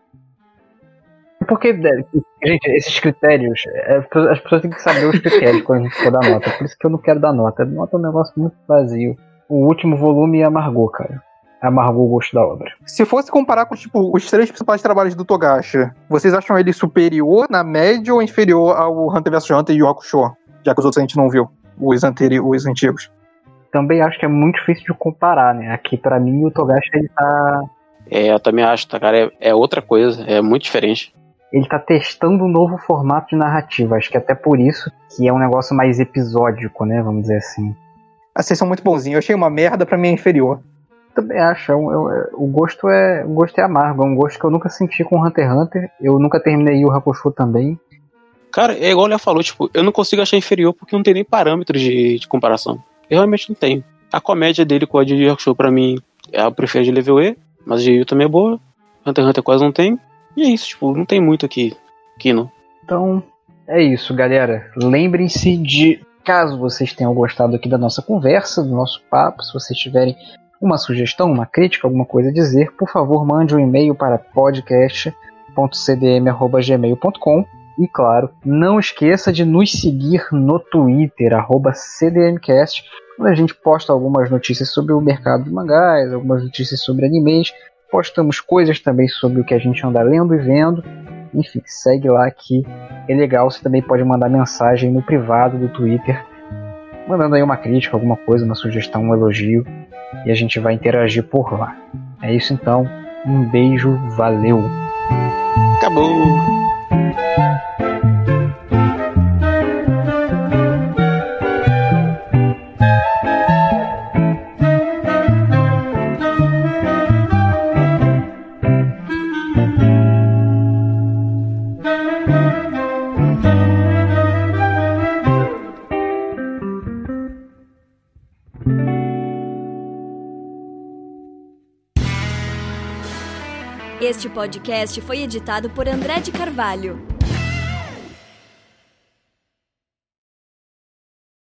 Porque, gente, esses critérios, é, as pessoas têm que saber os critérios quando a gente for dar nota. Por isso que eu não quero dar nota. Nota é um negócio muito vazio. O último volume amargou, cara. Amargou o gosto da obra. Se fosse comparar com, tipo, os três principais trabalhos do Togashi, vocês acham ele superior, na média, ou inferior ao Hunter versus Hunter e Yu Hakusho? Já que os outros a gente não viu, os, anteri- os antigos. Também acho que é muito difícil de comparar, né? Aqui, pra mim, o Togashi, ele tá... É, eu também acho, tá, cara? É, é outra coisa, é muito diferente. Ele tá testando um novo formato de narrativa. Acho que até por isso que é um negócio mais episódico, né? Vamos dizer assim. Ah, vocês são muito bonzinhos. Eu achei uma merda, pra mim é inferior. Também acho, é um, é um, o, gosto é, o gosto é amargo, é um gosto que eu nunca senti com Hunter x Hunter, eu nunca terminei Yu Hakusho também. Cara, é igual o Léo falou, tipo, eu não consigo achar inferior porque não tem nem parâmetros de, de comparação. Eu realmente não tenho. A comédia dele com a de Yu Hakusho, pra mim, eu prefiro de Level E, mas a de Yu também é boa, Hunter x Hunter quase não tem, e é isso, tipo, não tem muito aqui, aqui não. Então, é isso, galera. Lembrem-se de, caso vocês tenham gostado aqui da nossa conversa, do nosso papo, se vocês tiverem uma sugestão, uma crítica, alguma coisa a dizer, por favor, mande um e-mail para podcast ponto c d m arroba gmail ponto com e, claro, não esqueça de nos seguir no Twitter, arroba C D M cast, onde a gente posta algumas notícias sobre o mercado de mangás, algumas notícias sobre animes, postamos coisas também sobre o que a gente anda lendo e vendo, enfim, segue lá que é legal. Você também pode mandar mensagem no privado do Twitter, mandando aí uma crítica, alguma coisa, uma sugestão, um elogio, e a gente vai interagir por lá. É isso então, um beijo, valeu! Acabou! Este podcast foi editado por André de Carvalho.